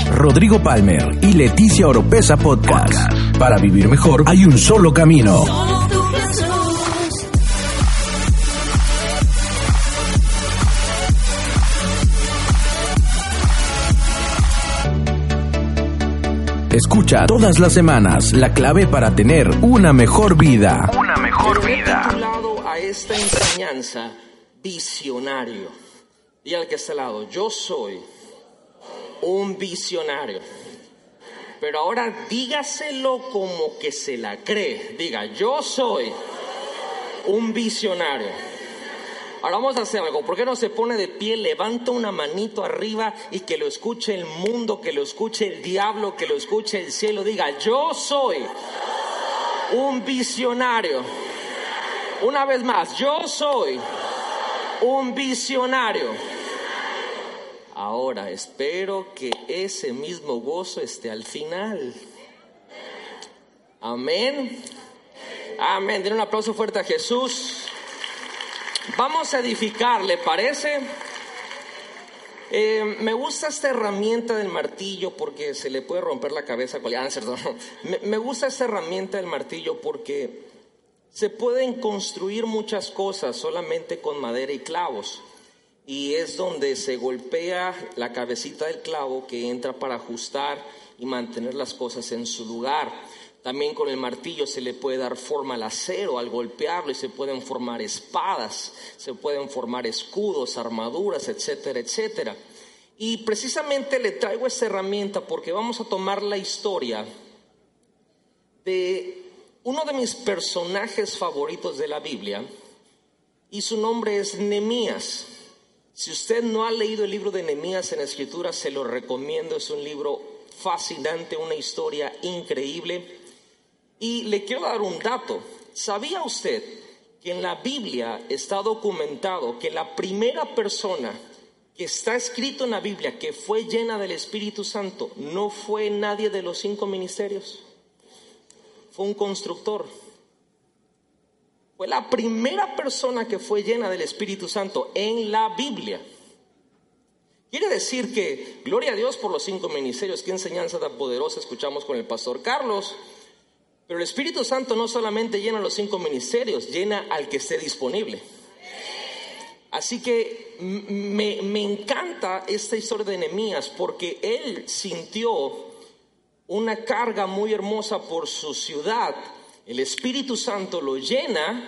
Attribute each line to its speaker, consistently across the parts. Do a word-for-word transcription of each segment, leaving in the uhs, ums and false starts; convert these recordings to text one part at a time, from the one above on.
Speaker 1: Rodrigo Palmer y Leticia Oropesa Podcast. Podcast. Para vivir mejor hay un solo camino. Escucha todas las semanas la clave para tener una mejor vida.
Speaker 2: Una mejor vida.
Speaker 3: He titulado a esta enseñanza visionario. Y al que está al lado, yo soy un visionario. Pero ahora dígaselo como que se la cree. Diga, yo soy un visionario. Ahora vamos a hacer algo. ¿Por qué no se pone de pie? Levanta una manito arriba y que lo escuche el mundo, que lo escuche el diablo, que lo escuche el cielo. Diga, yo soy un visionario. Una vez más, yo soy un visionario. Ahora espero que ese mismo gozo esté al final. Amén. Amén. Den un aplauso fuerte a Jesús. Vamos a edificar, ¿le parece? Eh, me gusta esta herramienta del martillo porque se le puede romper la cabeza con ah, ¿cierto? me, me gusta esta herramienta del martillo porque se pueden construir muchas cosas solamente con madera y clavos. Y es donde se golpea la cabecita del clavo que entra para ajustar y mantener las cosas en su lugar. También con el martillo se le puede dar forma al acero al golpearlo y se pueden formar espadas, se pueden formar escudos, armaduras, etcétera, etcétera. Y precisamente le traigo esta herramienta porque vamos a tomar la historia de uno de mis personajes favoritos de la Biblia y su nombre es Nehemías. Si usted no ha leído el libro de Nehemías en la Escritura, se lo recomiendo. Es un libro fascinante, una historia increíble. Y le quiero dar un dato. ¿Sabía usted que en la Biblia está documentado que la primera persona que está escrito en la Biblia que fue llena del Espíritu Santo no fue nadie de los cinco ministerios? Fue un constructor. Fue la primera persona que fue llena del Espíritu Santo en la Biblia. Quiere decir que, gloria a Dios por los cinco ministerios, qué enseñanza tan poderosa escuchamos con el pastor Carlos. Pero el Espíritu Santo no solamente llena los cinco ministerios, llena al que esté disponible. Así que me, me encanta esta historia de Nehemías porque él sintió una carga muy hermosa por su ciudad. El Espíritu Santo lo llena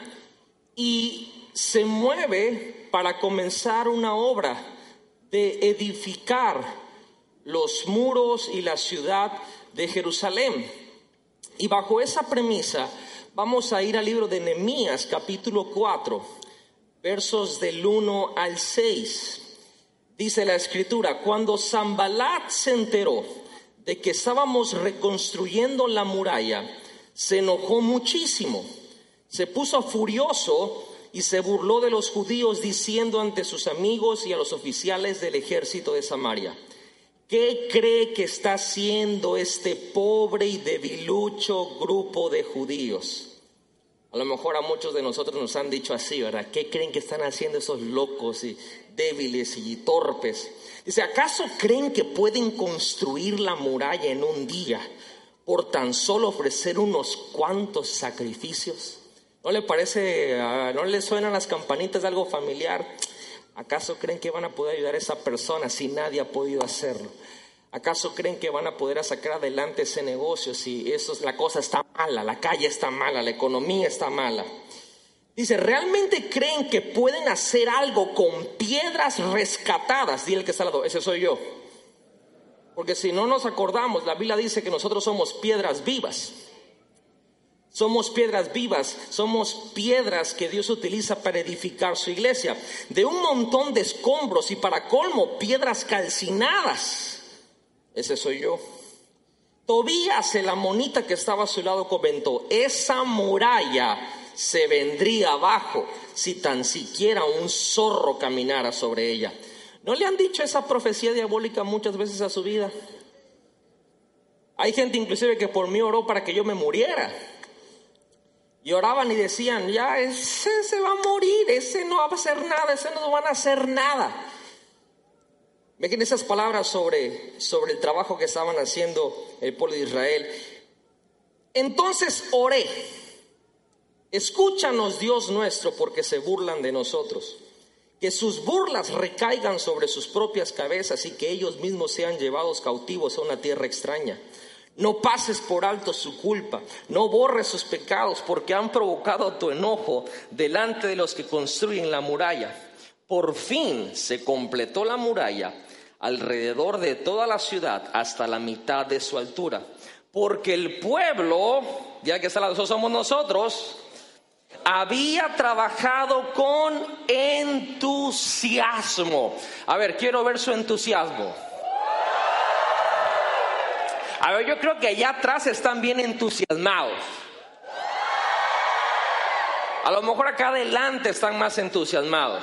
Speaker 3: y se mueve para comenzar una obra de edificar los muros y la ciudad de Jerusalén. Y bajo esa premisa vamos a ir al libro de Nehemías capítulo cuatro, versos del uno al seis. Dice la escritura: cuando Sanballat se enteró de que estábamos reconstruyendo la muralla, se enojó muchísimo, se puso furioso y se burló de los judíos diciendo ante sus amigos y a los oficiales del ejército de Samaria: ¿qué cree que está haciendo este pobre y debilucho grupo de judíos? A lo mejor a muchos de nosotros nos han dicho así, ¿verdad? ¿Qué creen que están haciendo esos locos y débiles y torpes? Dice, ¿acaso creen que pueden construir la muralla en un día por tan solo ofrecer unos cuantos sacrificios? ¿No le parece, uh, no le suenan las campanitas de algo familiar? ¿Acaso creen que van a poder ayudar a esa persona si nadie ha podido hacerlo? ¿Acaso creen que van a poder sacar adelante ese negocio si eso es, la cosa está mala, la calle está mala, la economía está mala? Dice, ¿realmente creen que pueden hacer algo con piedras rescatadas? Dile el que está al lado, ese soy yo. Porque si no nos acordamos, la Biblia dice que nosotros somos piedras vivas. Somos piedras vivas, somos piedras que Dios utiliza para edificar su iglesia. De un montón de escombros y para colmo, piedras calcinadas. Ese soy yo. Tobías, el amonita que estaba a su lado, comentó, esa muralla se vendría abajo si tan siquiera un zorro caminara sobre ella. ¿No le han dicho esa profecía diabólica muchas veces a su vida? Hay gente inclusive que por mí oró para que yo me muriera. Y oraban y decían, ya ese se va a morir, ese no va a hacer nada, ese no van a hacer nada. Miren esas palabras sobre, sobre el trabajo que estaban haciendo el pueblo de Israel. Entonces oré, escúchanos Dios nuestro, porque se burlan de nosotros. Que sus burlas recaigan sobre sus propias cabezas y que ellos mismos sean llevados cautivos a una tierra extraña. No pases por alto su culpa, no borres sus pecados, porque han provocado tu enojo delante de los que construyen la muralla. Por fin se completó la muralla alrededor de toda la ciudad hasta la mitad de su altura. Porque el pueblo, ya que eso somos nosotros, había trabajado con entusiasmo. A ver, quiero ver su entusiasmo. A ver, yo creo que allá atrás están bien entusiasmados. A lo mejor acá adelante están más entusiasmados.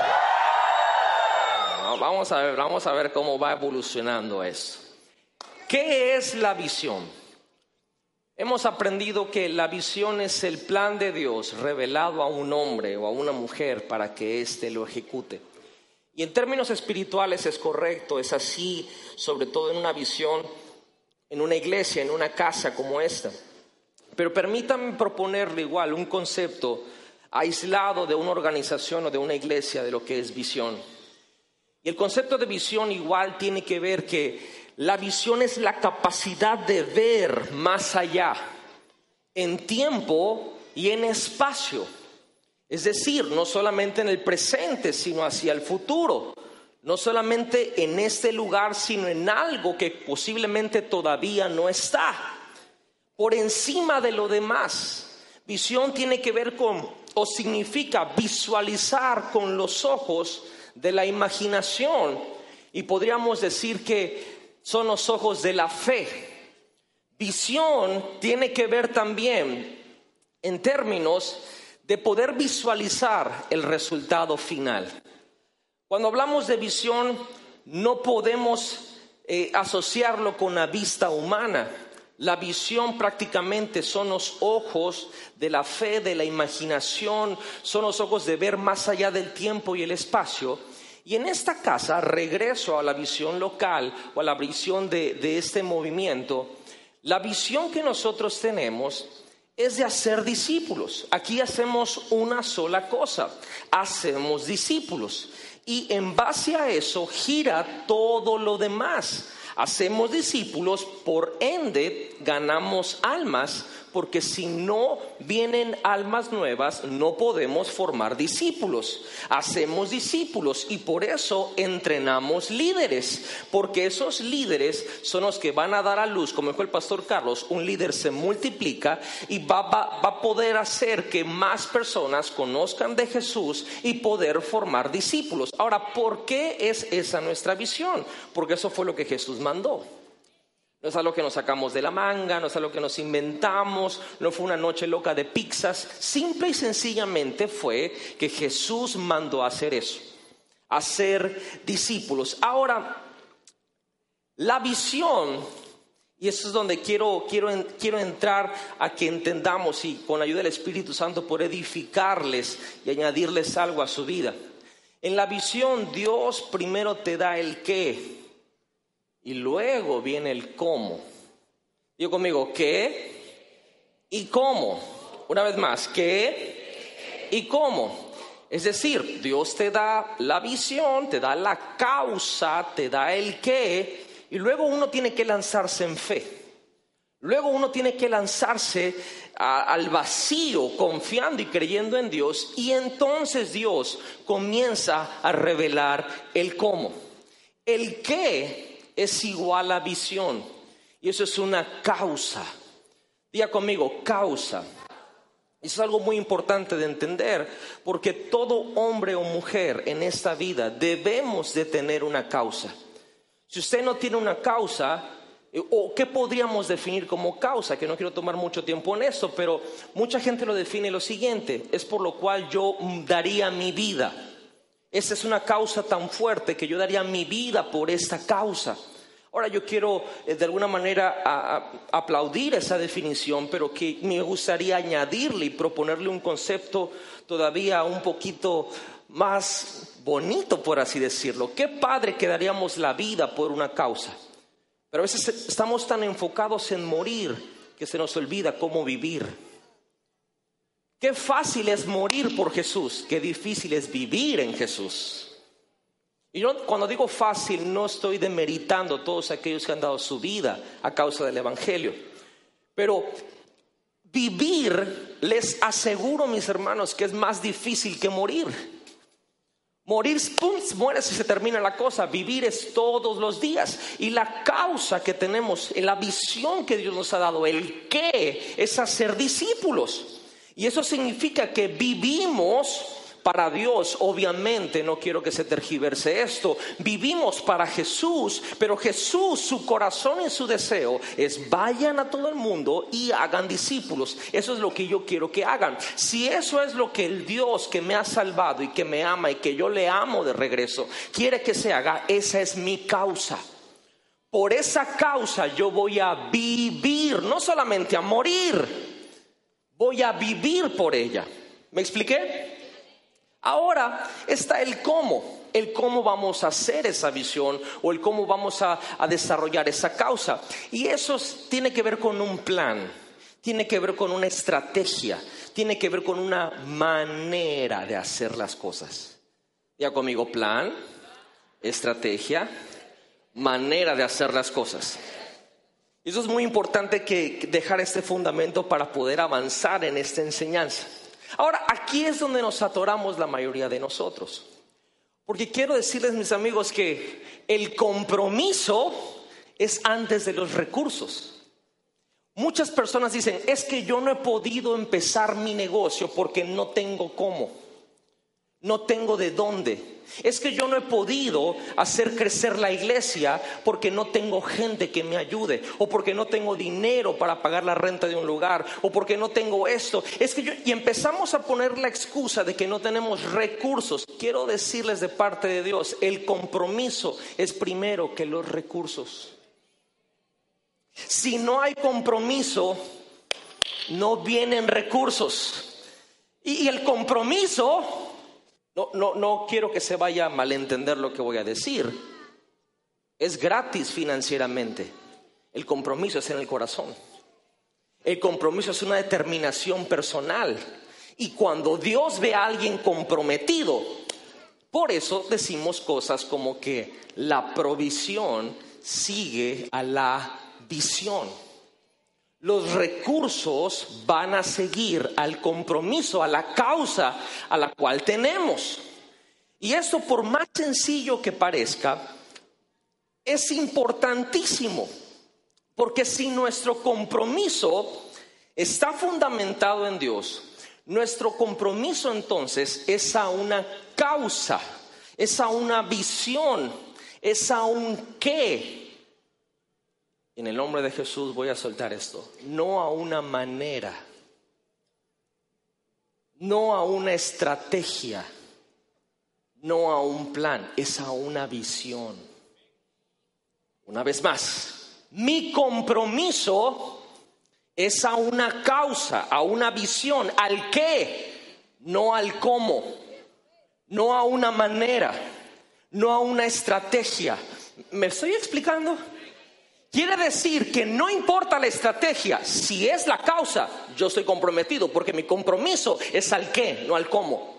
Speaker 3: No, vamos a ver, vamos a ver cómo va evolucionando eso. ¿Qué es la visión? Hemos aprendido que la visión es el plan de Dios revelado a un hombre o a una mujer para que éste lo ejecute. Y en términos espirituales es correcto, es así, sobre todo en una visión, en una iglesia, en una casa como esta. Pero permítanme proponerle igual un concepto aislado de una organización o de una iglesia de lo que es visión. Y el concepto de visión igual tiene que ver que la visión es la capacidad de ver más allá, en tiempo y en espacio. Es decir, no solamente en el presente, sino hacia el futuro. No solamente en este lugar, sino en algo que posiblemente todavía no está. Por encima de lo demás, visión tiene que ver con, o significa visualizar con los ojos de la imaginación. Y podríamos decir que son los ojos de la fe. Visión tiene que ver también en términos de poder visualizar el resultado final. Cuando hablamos de visión, no podemos eh, asociarlo con la vista humana. La visión prácticamente son los ojos de la fe, de la imaginación, son los ojos de ver más allá del tiempo y el espacio. Y en esta casa, regreso a la visión local o a la visión de, de este movimiento, la visión que nosotros tenemos es de hacer discípulos. Aquí hacemos una sola cosa, hacemos discípulos. Y en base a eso gira todo lo demás. Hacemos discípulos, por ende ganamos almas, porque si no vienen almas nuevas no podemos formar discípulos. Hacemos discípulos y por eso entrenamos líderes, porque esos líderes son los que van a dar a luz, como dijo el pastor Carlos, un líder se multiplica y va, va, va a poder hacer que más personas conozcan de Jesús y poder formar discípulos. Ahora, ¿por qué es esa nuestra visión? Porque eso fue lo que Jesús mandó. No es algo que nos sacamos de la manga, no es algo que nos inventamos, no fue una noche loca de pizzas. Simple y sencillamente fue que Jesús mandó a hacer eso, hacer discípulos. Ahora, la visión, y eso es donde quiero, quiero, quiero entrar a que entendamos y con la ayuda del Espíritu Santo por edificarles y añadirles algo a su vida. En la visión Dios primero te da el qué. Y luego viene el cómo. Digo conmigo, ¿qué? ¿Y cómo? Una vez más, ¿qué? ¿Y cómo? Es decir, Dios te da la visión, te da la causa, te da el qué, y luego uno tiene que lanzarse en fe. Luego uno tiene que lanzarse a, al vacío, confiando y creyendo en Dios, y entonces Dios comienza a revelar el cómo. El qué es igual a visión, y eso es una causa. Diga conmigo, causa. Eso es algo muy importante de entender, porque todo hombre o mujer en esta vida debemos de tener una causa. Si usted no tiene una causa, o qué podríamos definir como causa, que no quiero tomar mucho tiempo en esto, pero mucha gente lo define lo siguiente: es por lo cual yo daría mi vida. Esa es una causa tan fuerte que yo daría mi vida por esta causa. Ahora yo quiero eh, de alguna manera a, a, aplaudir esa definición, pero que me gustaría añadirle y proponerle un concepto todavía un poquito más bonito, por así decirlo. Qué padre que daríamos la vida por una causa. Pero a veces estamos tan enfocados en morir que se nos olvida cómo vivir. Qué fácil es morir por Jesús, qué difícil es vivir en Jesús. Y yo, cuando digo fácil, no estoy demeritando a todos aquellos que han dado su vida a causa del Evangelio. Pero vivir, les aseguro, mis hermanos, que es más difícil que morir. Morir, pum, mueres y se termina la cosa. Vivir es todos los días. Y la causa que tenemos, la visión que Dios nos ha dado, el qué, es hacer discípulos. Y eso significa que vivimos para Dios. Obviamente, no quiero que se tergiverse esto. Vivimos para Jesús, pero Jesús, su corazón y su deseo es vayan a todo el mundo y hagan discípulos. Eso es lo que yo quiero que hagan. Si eso es lo que el Dios que me ha salvado y que me ama y que yo le amo de regreso quiere que se haga, esa es mi causa. Por esa causa yo voy a vivir, no solamente a morir. Voy a vivir por ella. ¿Me expliqué? Ahora está el cómo. El cómo vamos a hacer esa visión o el cómo vamos a, a desarrollar esa causa. Y eso tiene que ver con un plan. Tiene que ver con una estrategia. Tiene que ver con una manera de hacer las cosas. Ya conmigo, plan, estrategia, manera de hacer las cosas. Eso es muy importante que dejar este fundamento para poder avanzar en esta enseñanza. Ahora, aquí es donde nos atoramos la mayoría de nosotros. Porque quiero decirles, mis amigos, que el compromiso es antes de los recursos. Muchas personas dicen, es que yo no he podido empezar mi negocio porque no tengo cómo. No tengo de dónde. Es que yo no he podido hacer crecer la iglesia porque no tengo gente que me ayude, o porque no tengo dinero para pagar la renta de un lugar, o porque no tengo esto. Es que yo, y empezamos a poner la excusa de que no tenemos recursos. Quiero decirles de parte de Dios, el compromiso es primero que los recursos. Si no hay compromiso, no vienen recursos. Y, y el compromiso... No, no, no quiero que se vaya a malentender lo que voy a decir. Es gratis financieramente. El compromiso es en el corazón. El compromiso es una determinación personal. Y cuando Dios ve a alguien comprometido, por eso decimos cosas como que la provisión sigue a la visión. Los recursos van a seguir al compromiso, a la causa a la cual tenemos. Y esto, por más sencillo que parezca, es importantísimo. Porque si nuestro compromiso está fundamentado en Dios, nuestro compromiso entonces es a una causa, es a una visión, es a un qué. En el nombre de Jesús voy a soltar esto. No a una manera, no a una estrategia, no a un plan, es a una visión. Una vez más, mi compromiso es a una causa, a una visión, al qué, no al cómo, no a una manera, no a una estrategia. ¿Me estoy explicando? Quiere decir que no importa la estrategia, si es la causa, yo estoy comprometido, porque mi compromiso es al qué, no al cómo.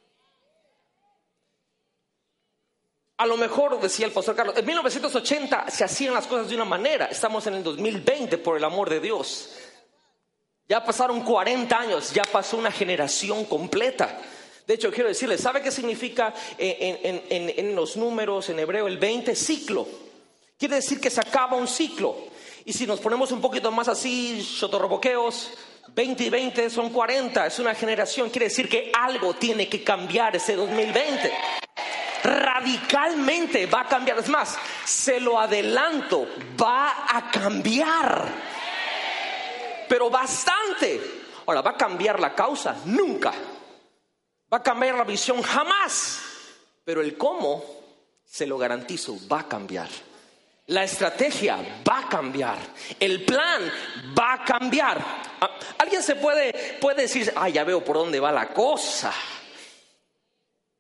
Speaker 3: A lo mejor, decía el pastor Carlos, en mil novecientos ochenta se hacían las cosas de una manera. Estamos en el dos mil veinte, por el amor de Dios. Ya pasaron cuarenta años, ya pasó una generación completa. De hecho, quiero decirles, ¿sabe qué significa en, en, en, en los números en hebreo el veinte? Ciclo. Quiere decir que se acaba un ciclo. Y si nos ponemos un poquito más así, chotorroboqueos, veinte y veinte son cuarenta, es una generación. Quiere decir que algo tiene que cambiar ese dos mil veinte. Radicalmente va a cambiar. Es más, se lo adelanto, va a cambiar. Pero bastante. Ahora, ¿va a cambiar la causa? Nunca. ¿Va a cambiar la visión? Jamás. Pero el cómo, se lo garantizo, va a cambiar. La estrategia va a cambiar. El plan va a cambiar. Alguien se puede, puede decir, ah, ya veo por dónde va la cosa.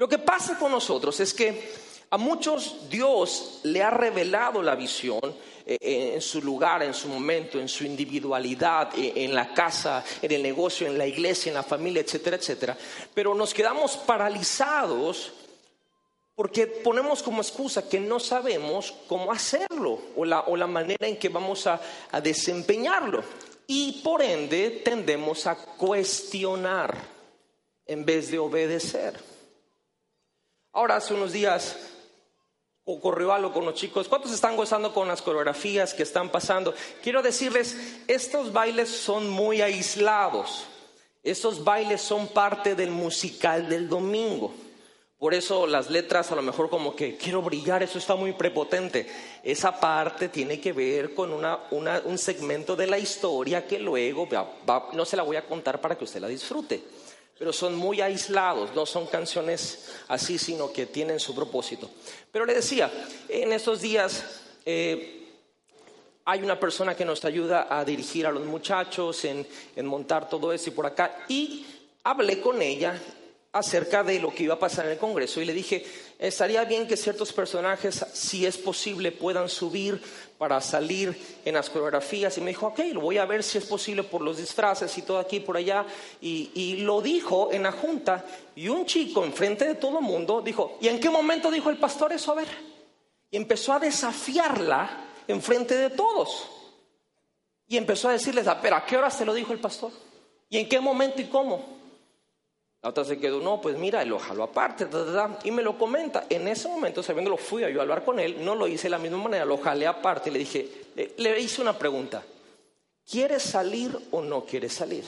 Speaker 3: Lo que pasa con nosotros es que a muchos Dios le ha revelado la visión eh, en su lugar, en su momento, en su individualidad, eh, en la casa, en el negocio, en la iglesia, en la familia, etcétera, etcétera. Pero nos quedamos paralizados porque ponemos como excusa que no sabemos cómo hacerlo o la, o la manera en que vamos a, a desempeñarlo. Y por ende tendemos a cuestionar en vez de obedecer. Ahora, hace unos días ocurrió algo con los chicos. ¿Cuántos están gozando con las coreografías que están pasando? Quiero decirles, estos bailes son muy aislados. Estos bailes son parte del musical del domingo. Por eso las letras a lo mejor como que quiero brillar, eso está muy prepotente. Esa parte tiene que ver con una, una, un segmento de la historia que luego va, va, no se la voy a contar para que usted la disfrute. Pero son muy aislados, no son canciones así, sino que tienen su propósito. Pero le decía, en estos días eh, hay una persona que nos ayuda a dirigir a los muchachos, en, en montar todo eso y por acá. Y hablé con ella acerca de lo que iba a pasar en el Congreso y le dije, estaría bien que ciertos personajes, si es posible, puedan subir para salir en las coreografías. Y me dijo, ok, lo voy a ver si es posible por los disfraces y todo aquí y por allá. Y, y lo dijo en la junta y un chico enfrente de todo el mundo dijo, ¿y en qué momento dijo el pastor eso? A ver. Y empezó a desafiarla enfrente de todos. Y empezó a decirles, pero ¿a qué hora se lo dijo el pastor? ¿Y en qué momento y cómo? La otra se quedó, no, pues mira, lo jaló aparte, da, da, da, y me lo comenta. En ese momento, sabiendo lo fui a yo a hablar con él, no lo hice de la misma manera, lo jalé aparte y le dije, le, le hice una pregunta, ¿quieres salir o no quieres salir?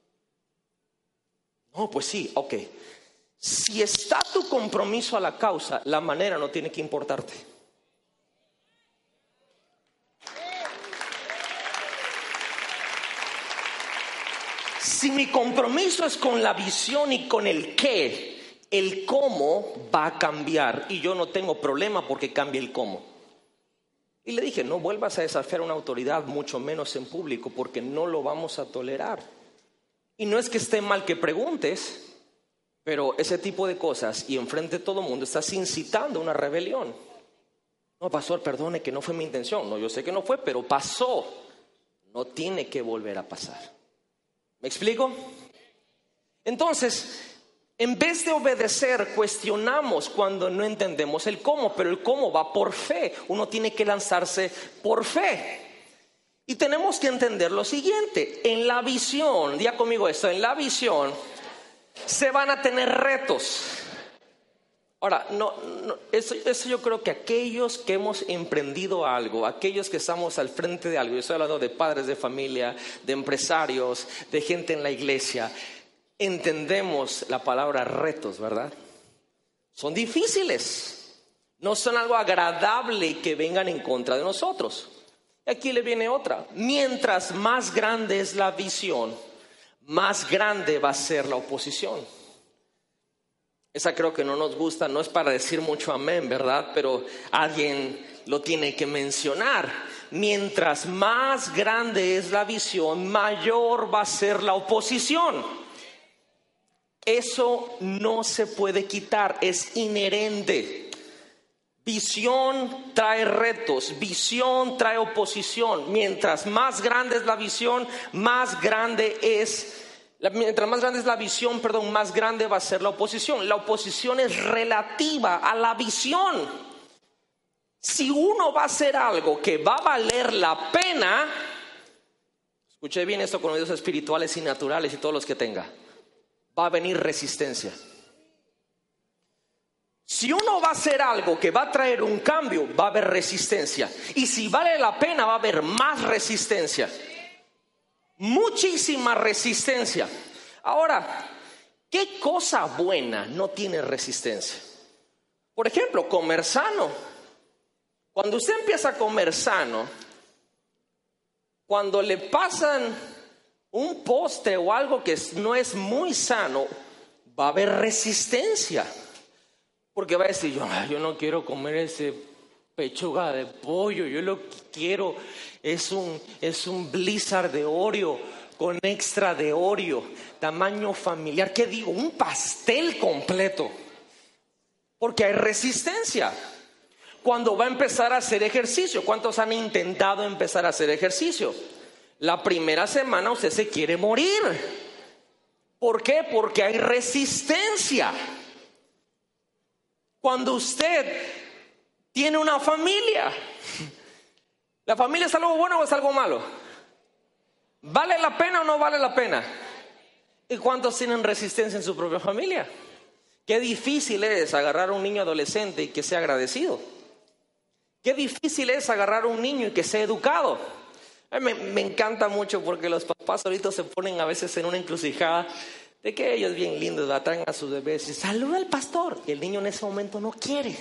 Speaker 3: No, pues sí, ok. Si está tu compromiso a la causa, la manera no tiene que importarte. Si mi compromiso es con la visión y con el qué, el cómo va a cambiar. Y yo no tengo problema porque cambie el cómo. Y le dije, no vuelvas a desafiar a una autoridad, mucho menos en público, porque no lo vamos a tolerar. Y no es que esté mal que preguntes, pero ese tipo de cosas y enfrente de todo el mundo estás incitando una rebelión. No, pastor, perdone que no fue mi intención. No, yo sé que no fue, pero pasó. No tiene que volver a pasar. ¿Me explico? Entonces, en vez de obedecer, cuestionamos cuando no entendemos el cómo, pero el cómo va por fe. Uno tiene que lanzarse por fe. Y tenemos que entender lo siguiente, en la visión, diga conmigo esto, en la visión se van a tener retos. Ahora, no, no, eso, eso yo creo que aquellos que hemos emprendido algo, aquellos que estamos al frente de algo, yo estoy hablando de padres de familia, de empresarios, de gente en la iglesia, entendemos la palabra retos, ¿verdad? Son difíciles, no son algo agradable que vengan en contra de nosotros. Y aquí le viene otra, mientras más grande es la visión, más grande va a ser la oposición. Esa creo que no nos gusta, no es para decir mucho amén, ¿verdad? Pero alguien lo tiene que mencionar. Mientras más grande es la visión, mayor va a ser la oposición. Eso no se puede quitar, es inherente. Visión trae retos, visión trae oposición. Mientras más grande es la visión, más grande es La, mientras más grande es la visión, perdón, más grande va a ser la oposición. La oposición es relativa a la visión. Si uno va a hacer algo que va a valer la pena, escuche bien esto con oídos espirituales y naturales y todos los que tenga, va a venir resistencia. Si uno va a hacer algo que va a traer un cambio, va a haber resistencia. Y si vale la pena, va a haber más resistencia. Muchísima resistencia. Ahora, ¿qué cosa buena no tiene resistencia? Por ejemplo, comer sano. Cuando usted empieza a comer sano, cuando le pasan un postre o algo que no es muy sano, va a haber resistencia. Porque va a decir, yo, yo no quiero comer ese pechuga de pollo, yo lo que quiero es un, es un blizzard de Oreo con extra de Oreo, tamaño familiar. ¿Qué digo? Un pastel completo. Porque hay resistencia. Cuando va a empezar a hacer ejercicio, ¿cuántos han intentado empezar a hacer ejercicio? La primera semana usted se quiere morir. ¿Por qué? Porque hay resistencia. Cuando usted tiene una familia, ¿la familia es algo bueno o es algo malo? ¿Vale la pena o no vale la pena? ¿Y cuántos tienen resistencia en su propia familia? Qué difícil es agarrar a un niño adolescente y que sea agradecido. Qué difícil es agarrar a un niño y que sea educado. Me, me encanta mucho porque los papás ahorita se ponen a veces en una encrucijada de que ellos bien lindos la traen a sus bebés y saluda al pastor. Y el niño en ese momento no quiere.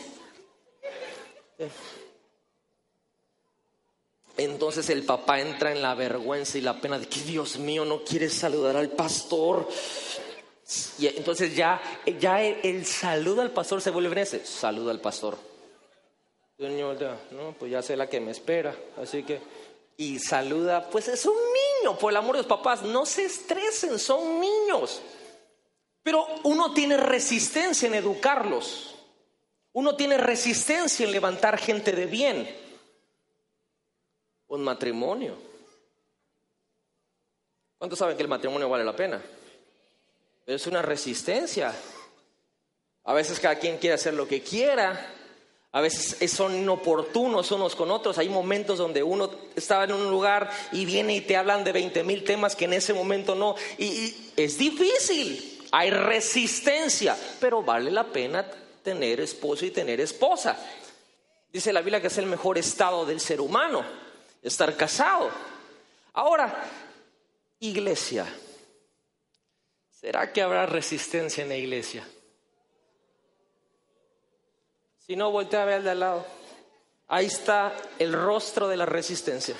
Speaker 3: Entonces el papá entra en la vergüenza y la pena de que Dios mío no quiere saludar al pastor. Y entonces ya, ya el, el saludo al pastor se vuelve en ese saludo al pastor. Señor, ya, no, pues ya sé la que me espera, así que y saluda, pues es un niño, por el amor de los papás, no se estresen, son niños. Pero uno tiene resistencia en educarlos. Uno tiene resistencia en levantar gente de bien. Un matrimonio. ¿Cuántos saben que el matrimonio vale la pena? Pero es una resistencia. A veces cada quien quiere hacer lo que quiera. A veces son inoportunos unos con otros. Hay momentos donde uno está en un lugar y viene y te hablan de veinte mil temas que en ese momento no. Y, y es difícil. Hay resistencia. Pero vale la pena tener esposo y tener esposa. Dice la Biblia que es el mejor estado del ser humano, estar casado. Ahora, iglesia. ¿Será que habrá resistencia en la iglesia? Si no, voltea a ver al de al lado. Ahí está el rostro de la resistencia.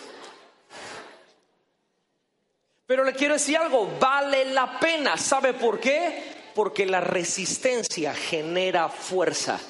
Speaker 3: Pero le quiero decir algo, vale la pena. ¿Sabe por qué? Porque la resistencia genera fuerza.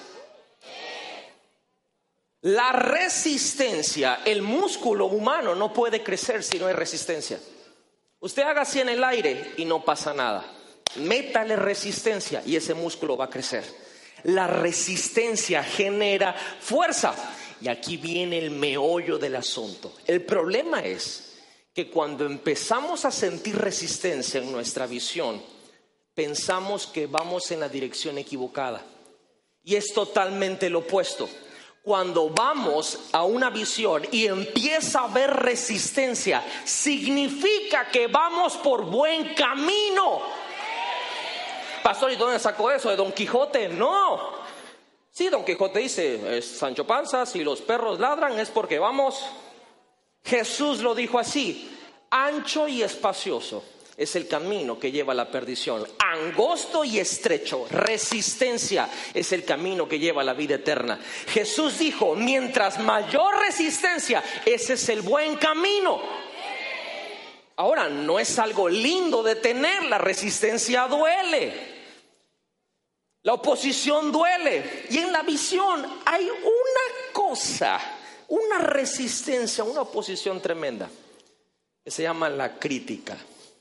Speaker 3: La resistencia, el músculo humano no puede crecer si no hay resistencia. Usted haga así en el aire y no pasa nada. Métale resistencia y ese músculo va a crecer. La resistencia genera fuerza. Y aquí viene el meollo del asunto. El problema es que cuando empezamos a sentir resistencia en nuestra visión, pensamos que vamos en la dirección equivocada. Y es totalmente lo opuesto. Cuando vamos a una visión y empieza a haber resistencia, significa que vamos por buen camino. Pastor, ¿y dónde sacó eso? ¿De Don Quijote? No. Sí, Don Quijote dice, es Sancho Panza, si los perros ladran es porque vamos. Jesús lo dijo así, ancho y espacioso es el camino que lleva a la perdición. Angosto y estrecho, resistencia, es el camino que lleva a la vida eterna. Jesús dijo, mientras mayor resistencia, ese es el buen camino. Ahora, no es algo lindo de tener, la resistencia duele. La oposición duele. Y en la visión hay una cosa, una resistencia, una oposición tremenda, que se llama la crítica.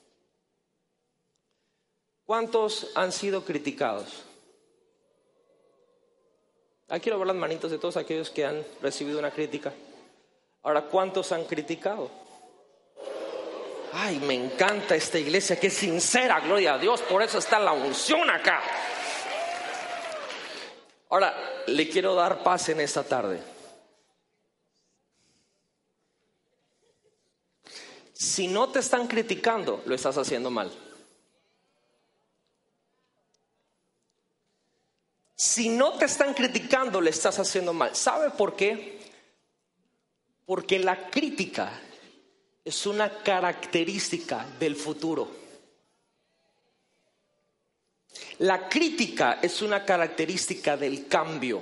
Speaker 3: ¿Cuántos han sido criticados? Aquí quiero ver las manitos de todos aquellos que han recibido una crítica. Ahora, ¿cuántos han criticado? Ay, me encanta esta iglesia que es sincera, gloria a Dios, por eso está la unción acá. Ahora, le quiero dar paz en esta tarde. Si no te están criticando, lo estás haciendo mal. Si no te están criticando, le estás haciendo mal. ¿Sabe por qué? Porque la crítica es una característica del futuro. La crítica es una característica del cambio.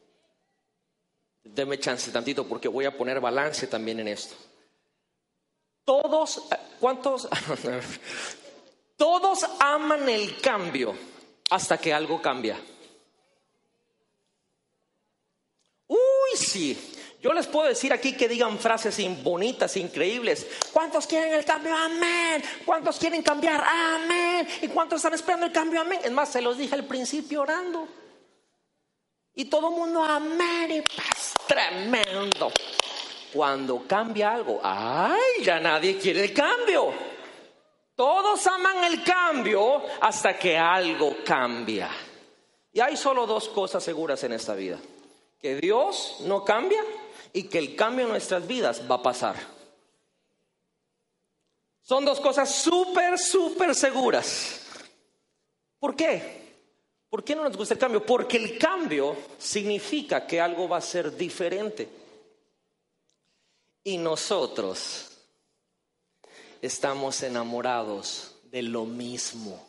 Speaker 3: Deme chance tantito porque voy a poner balance también en esto. Todos, ¿cuántos? Todos aman el cambio hasta que algo cambia. Uy, sí. Yo les puedo decir aquí que digan frases bonitas, increíbles. ¿Cuántos quieren el cambio? Amén. ¿Cuántos quieren cambiar? Amén. ¿Y cuántos están esperando el cambio? Amén. Es más, se los dije al principio orando. Y todo el mundo, amén, y pues, tremendo. Cuando cambia algo, ay, ya nadie quiere el cambio. Todos aman el cambio hasta que algo cambia. Y hay solo dos cosas seguras en esta vida: que Dios no cambia y que el cambio en nuestras vidas va a pasar. Son dos cosas súper, súper seguras. ¿Por qué? ¿Por qué no nos gusta el cambio? Porque el cambio significa que algo va a ser diferente. Y nosotros estamos enamorados de lo mismo.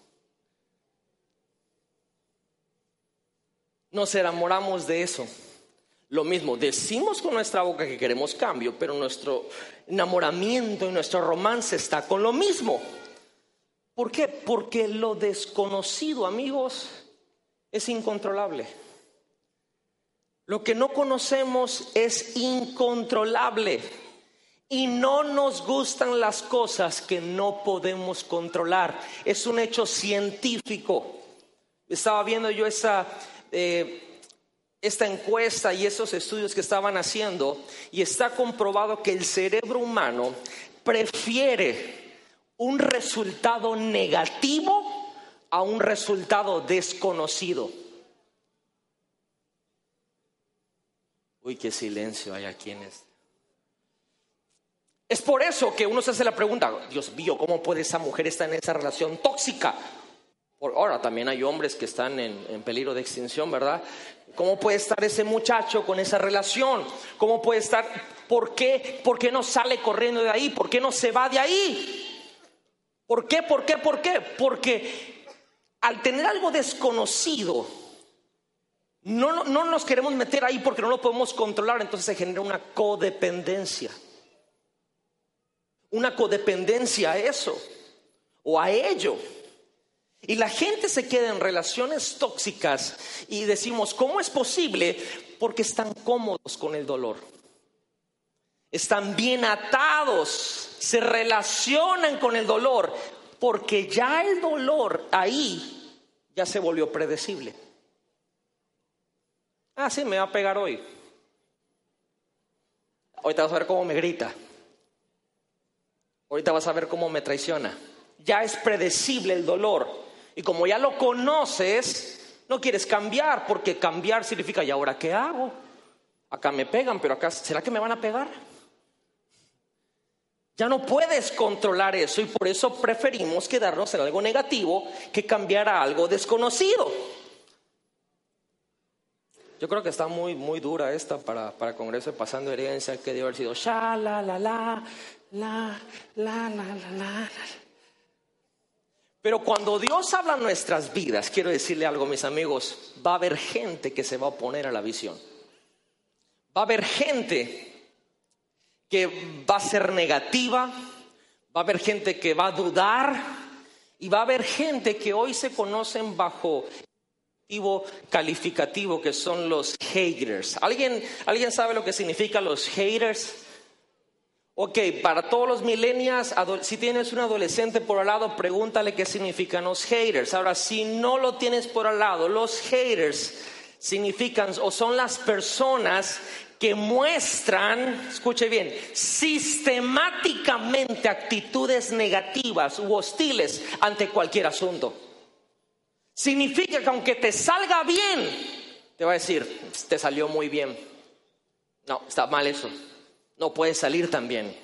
Speaker 3: Nos enamoramos de eso. Lo mismo, decimos con nuestra boca que queremos cambio, pero nuestro enamoramiento y nuestro romance está con lo mismo. ¿Por qué? Porque lo desconocido, amigos, es incontrolable. Lo que no conocemos es incontrolable. Y no nos gustan las cosas que no podemos controlar. Es un hecho científico. Estaba viendo yo esa, eh, esta encuesta y esos estudios que estaban haciendo, y está comprobado que el cerebro humano prefiere un resultado negativo a un resultado desconocido. Uy, qué silencio hay aquí en este. Es por eso que uno se hace la pregunta: Dios mío, ¿cómo puede esa mujer estar en esa relación tóxica? Por ahora también hay hombres que están en, en peligro de extinción, ¿verdad? ¿Cómo puede estar ese muchacho con esa relación? ¿Cómo puede estar? ¿Por qué? ¿Por qué no sale corriendo de ahí? ¿Por qué no se va de ahí? ¿Por qué? ¿Por qué? ¿Por qué? Porque al tener algo desconocido, no, no, no nos queremos meter ahí porque no lo podemos controlar. Entonces se genera una codependencia. Una codependencia a eso o a ello. Y la gente se queda en relaciones tóxicas y decimos, ¿cómo es posible? Porque están cómodos con el dolor. Están bien atados, se relacionan con el dolor, porque ya el dolor ahí ya se volvió predecible. Ah, sí, me va a pegar hoy. Ahorita vas a ver cómo me grita. Ahorita vas a ver cómo me traiciona. Ya es predecible el dolor. Y como ya lo conoces, no quieres cambiar, porque cambiar significa, ¿y ahora qué hago? Acá me pegan, pero acá, ¿será que me van a pegar? Ya no puedes controlar eso, y por eso preferimos quedarnos en algo negativo que cambiar a algo desconocido. Yo creo que está muy, muy dura esta para, para el Congreso de Pasando Herencia, que debe haber sido sha, la, la, la, la, la, la, la, la. Pero cuando Dios habla en nuestras vidas, quiero decirle algo, mis amigos, va a haber gente que se va a oponer a la visión. Va a haber gente que va a ser negativa, va a haber gente que va a dudar, y va a haber gente que hoy se conocen bajo calificativo, que son los haters. ¿Alguien, ¿Alguien sabe lo que significan los haters? Ok, para todos los millennials, si tienes un adolescente por al lado, pregúntale qué significan los haters. Ahora, si no lo tienes por al lado, los haters significan o son las personas que muestran, escuche bien, sistemáticamente actitudes negativas u hostiles ante cualquier asunto. Significa que aunque te salga bien, te va a decir, te salió muy bien. No, está mal eso. No puede salir tan bien.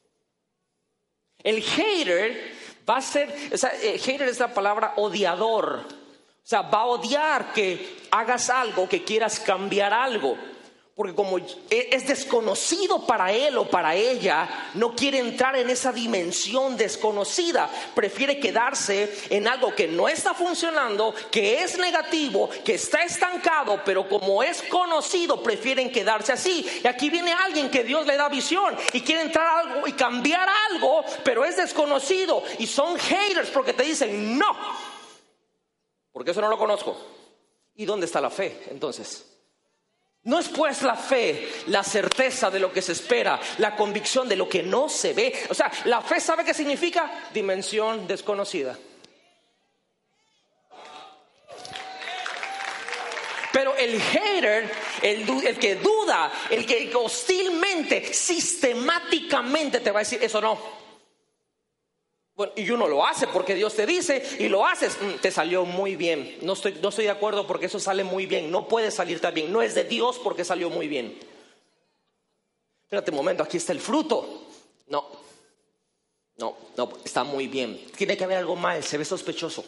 Speaker 3: El hater va a ser, o sea, el hater es la palabra odiador. O sea, va a odiar que hagas algo, que quieras cambiar algo. Porque como es desconocido para él o para ella, no quiere entrar en esa dimensión desconocida. Prefiere quedarse en algo que no está funcionando, que es negativo, que está estancado, pero como es conocido, prefieren quedarse así. Y aquí viene alguien que Dios le da visión y quiere entrar a algo y cambiar algo, pero es desconocido. Y son haters porque te dicen no, porque eso no lo conozco. ¿Y dónde está la fe entonces? No es pues la fe, la certeza de lo que se espera, la convicción de lo que no se ve. O sea, la fe, ¿sabe qué significa? Dimensión desconocida. Pero el hater, el, el que duda, el que hostilmente, sistemáticamente te va a decir, eso no. Bueno, y uno lo hace porque Dios te dice y lo haces, mm, te salió muy bien. No estoy, no estoy de acuerdo porque eso sale muy bien. No puede salir tan bien. No es de Dios porque salió muy bien. Espérate un momento, aquí está el fruto. No, no, no, está muy bien. Tiene que haber algo mal, se ve sospechoso.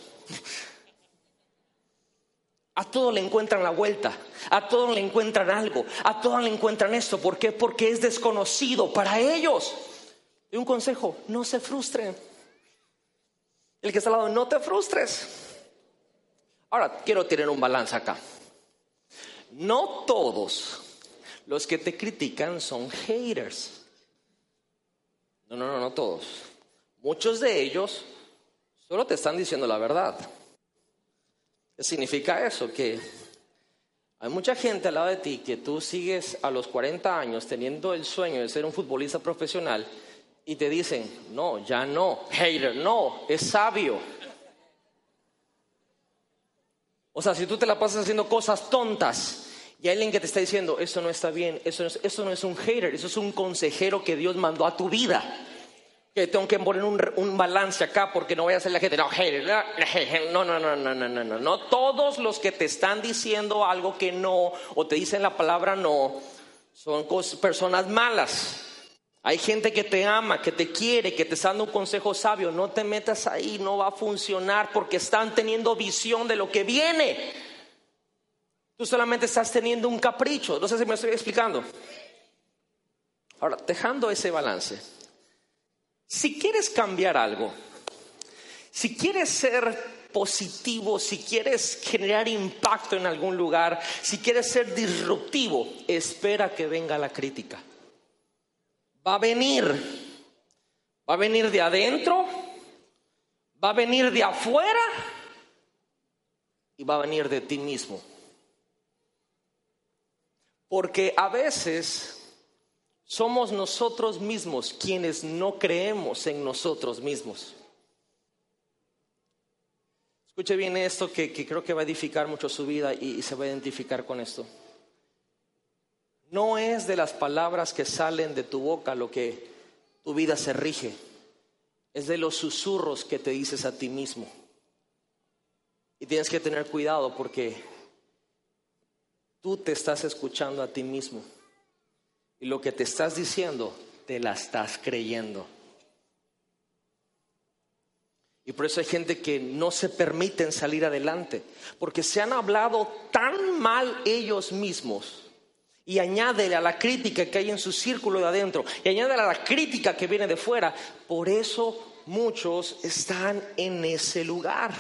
Speaker 3: A todo le encuentran la vuelta, a todo le encuentran algo, a todo le encuentran esto. ¿Por qué? Porque es desconocido para ellos. Y un consejo, no se frustren. El que está al lado, no te frustres. Ahora, quiero tener un balance acá. No todos los que te critican son haters. No, no, no, no todos. Muchos de ellos solo te están diciendo la verdad. ¿Qué significa eso? Que hay mucha gente al lado de ti que tú sigues a los cuarenta años teniendo el sueño de ser un futbolista profesional y te dicen, no, ya no, hater, no, es sabio. O sea, si tú te la pasas haciendo cosas tontas y hay alguien que te está diciendo, eso no está bien, eso no es, eso no es un hater, eso es un consejero que Dios mandó a tu vida. Que tengo que poner un, un balance acá porque no voy a ser la gente, no, hater, no, no, no, no, no, no, no, no. Todos los que te están diciendo algo que no, o te dicen la palabra no, son cosas, personas malas. Hay gente que te ama, que te quiere, que te está dando un consejo sabio. No te metas ahí, no va a funcionar porque están teniendo visión de lo que viene. Tú solamente estás teniendo un capricho. No sé si me estoy explicando. Ahora, dejando ese balance, si quieres cambiar algo, si quieres ser positivo, si quieres generar impacto en algún lugar, si quieres ser disruptivo, espera que venga la crítica. Va a venir, va a venir de adentro, va a venir de afuera y va a venir de ti mismo. Porque a veces somos nosotros mismos quienes no creemos en nosotros mismos. Escuche bien esto que, que creo que va a edificar mucho su vida y, y se va a identificar con esto. No es de las palabras que salen de tu boca lo que tu vida se rige. Es de los susurros que te dices a ti mismo. Y tienes que tener cuidado porque tú te estás escuchando a ti mismo. Y lo que te estás diciendo, te la estás creyendo. Y por eso hay gente que no se permiten salir adelante. Porque se han hablado tan mal ellos mismos. Y añádele a la crítica que hay en su círculo de adentro. Y añádele a la crítica que viene de fuera. Por eso muchos están en ese lugar.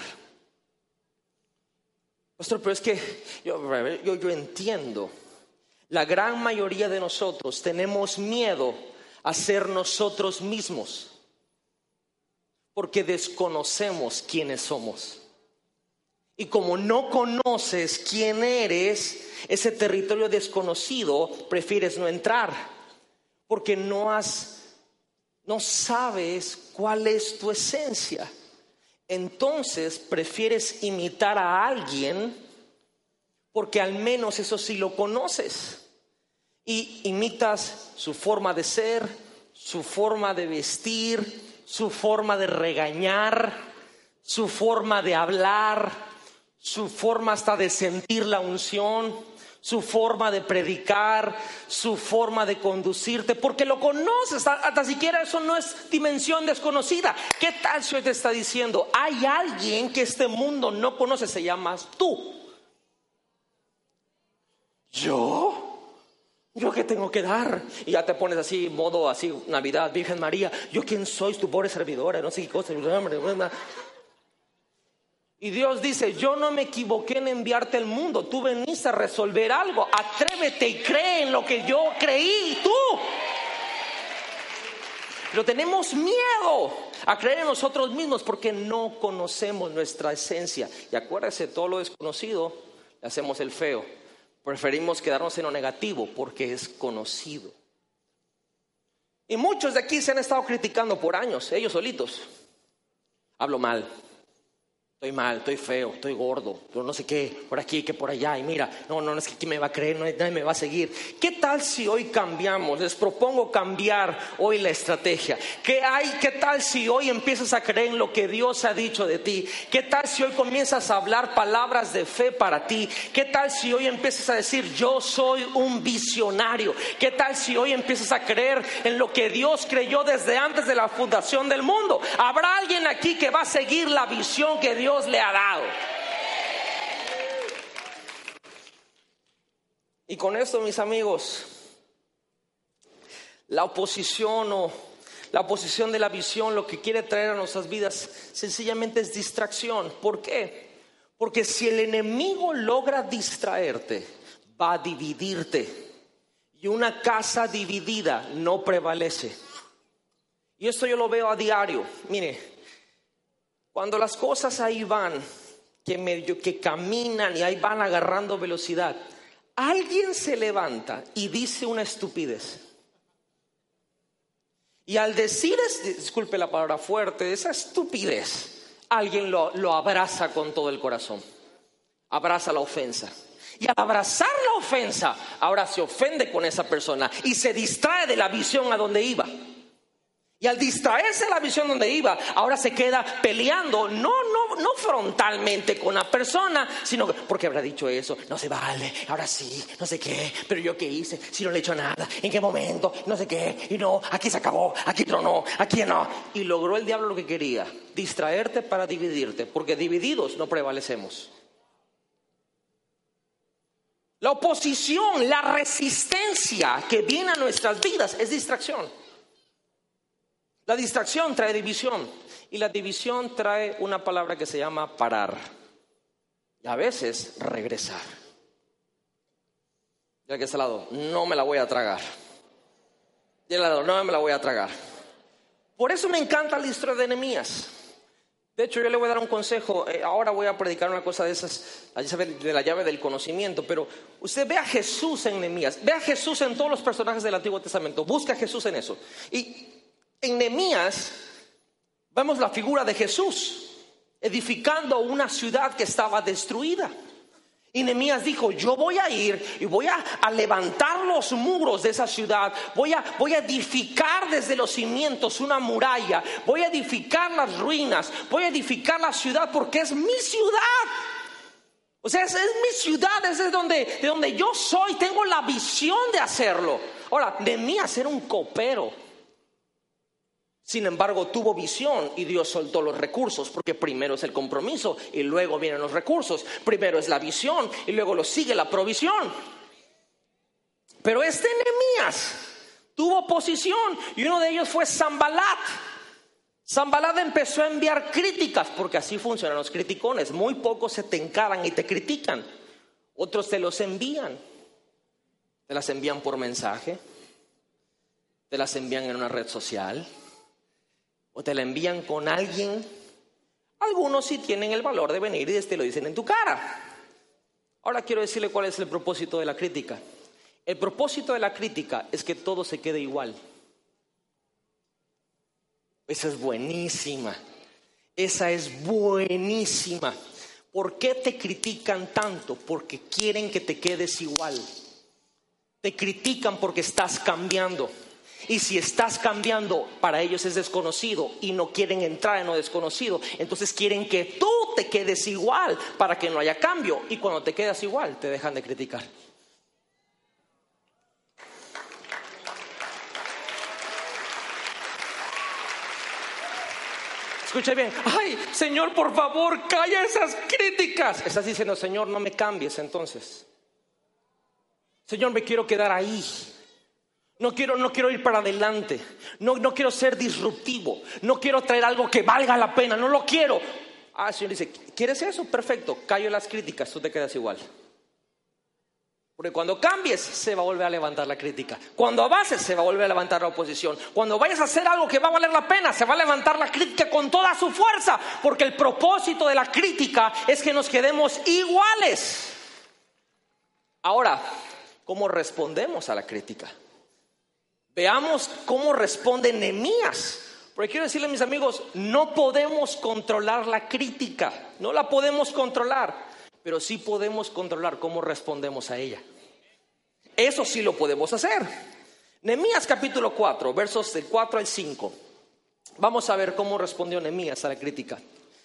Speaker 3: Pastor, pero es que yo, yo, yo entiendo. La gran mayoría de nosotros tenemos miedo a ser nosotros mismos porque desconocemos quiénes somos. Y como no conoces quién eres, ese territorio desconocido, prefieres no entrar porque no has, no sabes cuál es tu esencia. Entonces prefieres imitar a alguien porque al menos eso sí lo conoces. Y imitas su forma de ser, su forma de vestir, su forma de regañar, su forma de hablar, su forma hasta de sentir la unción, su forma de predicar, su forma de conducirte, porque lo conoces, hasta, hasta siquiera eso no es dimensión desconocida. ¿Qué tal si hoy te está diciendo, hay alguien que este mundo no conoce, se llamas tú? ¿Yo? ¿Yo qué tengo que dar? Y ya te pones así, modo así, Navidad, Virgen María, ¿yo quién soy? Tu pobre servidora, no sé qué cosa. Y Dios dice, yo no me equivoqué en enviarte al mundo, tú veniste a resolver algo, atrévete y cree en lo que yo creí, tú. Pero tenemos miedo a creer en nosotros mismos porque no conocemos nuestra esencia. Y acuérdese, todo lo desconocido le hacemos el feo. Preferimos quedarnos en lo negativo porque es conocido. Y muchos de aquí se han estado criticando por años, ellos solitos. Hablo mal, Estoy mal, estoy feo, estoy gordo, pero no sé qué, por aquí, que por allá. Y mira, no, no, no es que quién me va a creer, no, nadie me va a seguir. ¿Qué tal si hoy cambiamos? Les propongo cambiar hoy la estrategia. ¿Qué hay? ¿Qué tal si hoy empiezas a creer en lo que Dios ha dicho de ti? ¿Qué tal si hoy comienzas a hablar palabras de fe para ti? ¿Qué tal si hoy empiezas a decir, yo soy un visionario? ¿Qué tal si hoy empiezas a creer en lo que Dios creyó desde antes de la fundación del mundo? ¿Habrá alguien aquí que va a seguir la visión que Dios le ha dado? Y con esto, mis amigos, la oposición o la oposición de la visión lo que quiere traer a nuestras vidas sencillamente es distracción. ¿Por qué? Porque si el enemigo logra distraerte, va a dividirte, y una casa dividida no prevalece. Y esto yo lo veo a diario. Mire, cuando las cosas ahí van, que, medio, que caminan y ahí van agarrando velocidad, alguien se levanta y dice una estupidez. Y al decir, disculpe la palabra fuerte, esa estupidez, alguien lo, lo abraza con todo el corazón. Abraza la ofensa. Y al abrazar la ofensa, ahora se ofende con esa persona y se distrae de la visión a donde iba. Y al distraerse de la visión donde iba, ahora se queda peleando, no, no, no frontalmente con la persona, sino que, ¿por qué habrá dicho eso? No se vale, ahora sí, no sé qué, pero yo qué hice, si no le he hecho nada, en qué momento, no sé qué, y no, aquí se acabó, aquí tronó, aquí no. Y logró el diablo lo que quería, distraerte para dividirte, porque divididos no prevalecemos. La oposición, la resistencia que viene a nuestras vidas es distracción. La distracción trae división y la división trae una palabra que se llama parar y a veces regresar. Ya que está al lado, no me la voy a tragar. Y al lado, no me la voy a tragar. Por eso me encanta la historia de Nehemías. De hecho, yo le voy a dar un consejo. Eh, ahora voy a predicar una cosa de esas, de la llave del conocimiento. Pero usted ve a Jesús en Nehemías, ve a Jesús en todos los personajes del Antiguo Testamento. Busca a Jesús en eso. Y en Nehemías vemos la figura de Jesús edificando una ciudad que estaba destruida. Y Nehemías dijo, yo voy a ir y voy a, a levantar los muros de esa ciudad. Voy a, voy a edificar desde los cimientos una muralla. Voy a edificar las ruinas. Voy a edificar la ciudad porque es mi ciudad. O sea, es, es mi ciudad, es de donde, de donde yo soy. Tengo la visión de hacerlo. Ahora, Nehemías era un copero. Sin embargo, tuvo visión y Dios soltó los recursos, porque primero es el compromiso y luego vienen los recursos. Primero es la visión y luego lo sigue la provisión. Pero este Nehemías tuvo oposición y uno de ellos fue Sanbalat. Sanbalat empezó a enviar críticas, porque así funcionan los criticones. Muy pocos se te encaran y te critican. Otros te los envían. Te las envían por mensaje. Te las envían en una red social. O te la envían con alguien. Algunos sí tienen el valor de venir y te lo dicen en tu cara. Ahora quiero decirle cuál es el propósito de la crítica. El propósito de la crítica es que todo se quede igual. Esa es buenísima. Esa es buenísima. ¿Por qué te critican tanto? Porque quieren que te quedes igual. Te critican porque estás cambiando. Y si estás cambiando, para ellos es desconocido y no quieren entrar en lo desconocido. Entonces quieren que tú te quedes igual para que no haya cambio. Y cuando te quedas igual, te dejan de criticar. Escuche bien. Ay, Señor, por favor, calla esas críticas. Estás diciendo, Señor, no me cambies entonces. Señor, me quiero quedar ahí. No quiero, no quiero ir para adelante. No, no quiero ser disruptivo. No quiero traer algo que valga la pena. No lo quiero. Ah, el Señor dice, ¿quieres eso? Perfecto. Callo las críticas, tú te quedas igual. Porque cuando cambies, se va a volver a levantar la crítica. Cuando avances, se va a volver a levantar la oposición. Cuando vayas a hacer algo que va a valer la pena, se va a levantar la crítica con toda su fuerza. Porque el propósito de la crítica es que nos quedemos iguales. Ahora, ¿cómo respondemos a la crítica? Veamos cómo responde Nehemías Porque quiero decirle a mis amigos, no podemos controlar la crítica, no la podemos controlar, pero sí podemos controlar cómo respondemos a ella. Eso sí lo podemos hacer. Nehemías capítulo cuatro, versos del cuatro al cinco. Vamos a ver cómo respondió Nehemías a la crítica.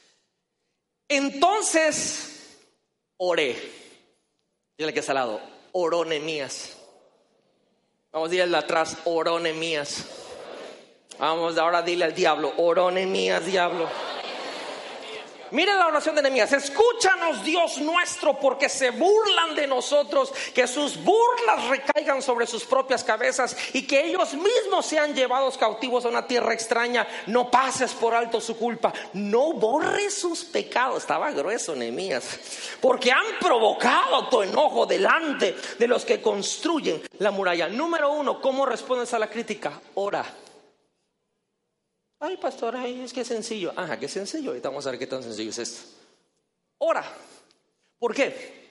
Speaker 3: Entonces oré. Dígale que es al lado, oró Nehemías. Vamos a decirle atrás, oró Nehemías. Vamos ahora dile al diablo, oró Nehemías, diablo. Miren la oración de Nehemías. Escúchanos, Dios nuestro, porque se burlan de nosotros. Que sus burlas recaigan sobre sus propias cabezas y que ellos mismos sean llevados cautivos a una tierra extraña. No pases por alto su culpa, no borres sus pecados. Estaba grueso Nehemías, porque han provocado tu enojo delante de los que construyen la muralla. Número uno, ¿cómo respondes a la crítica? Ora. Ay, pastor, ay, es que es sencillo. Ajá, qué sencillo. Ahorita vamos a ver qué tan sencillo es esto. Ora. ¿Por qué?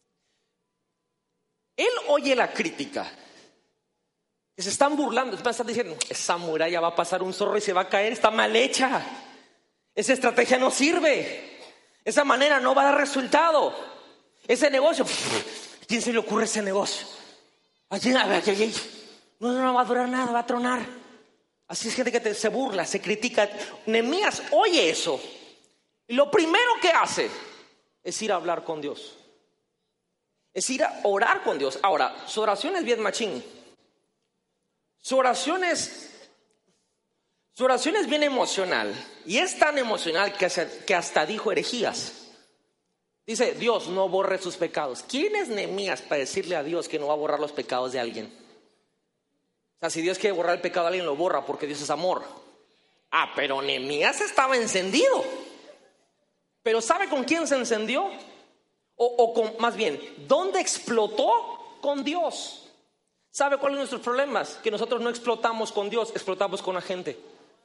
Speaker 3: Él oye la crítica. Que se están burlando. Están diciendo, esa muralla va a pasar un zorro y se va a caer. Está mal hecha. Esa estrategia no sirve. Esa manera no va a dar resultado. Ese negocio, ¿a quién se le ocurre ese negocio? Allí, allí, no, no va a durar nada, va a tronar. Así es gente que te, se burla, se critica. Nehemías oye eso. Y lo primero que hace es ir a hablar con Dios. Es ir a orar con Dios. Ahora, su oración es bien machín. Su oración es, su oración es bien emocional. Y es tan emocional que, se, que hasta dijo herejías. Dice, Dios no borre sus pecados. ¿Quién es Nehemías para decirle a Dios que no va a borrar los pecados de alguien? O sea, si Dios quiere borrar el pecado, alguien lo borra porque Dios es amor. Ah, pero Nehemías estaba encendido. Pero ¿sabe con quién se encendió? O, o con, más bien, ¿dónde explotó? Con Dios. ¿Sabe cuáles son nuestros problemas? Que nosotros no explotamos con Dios, explotamos con la gente.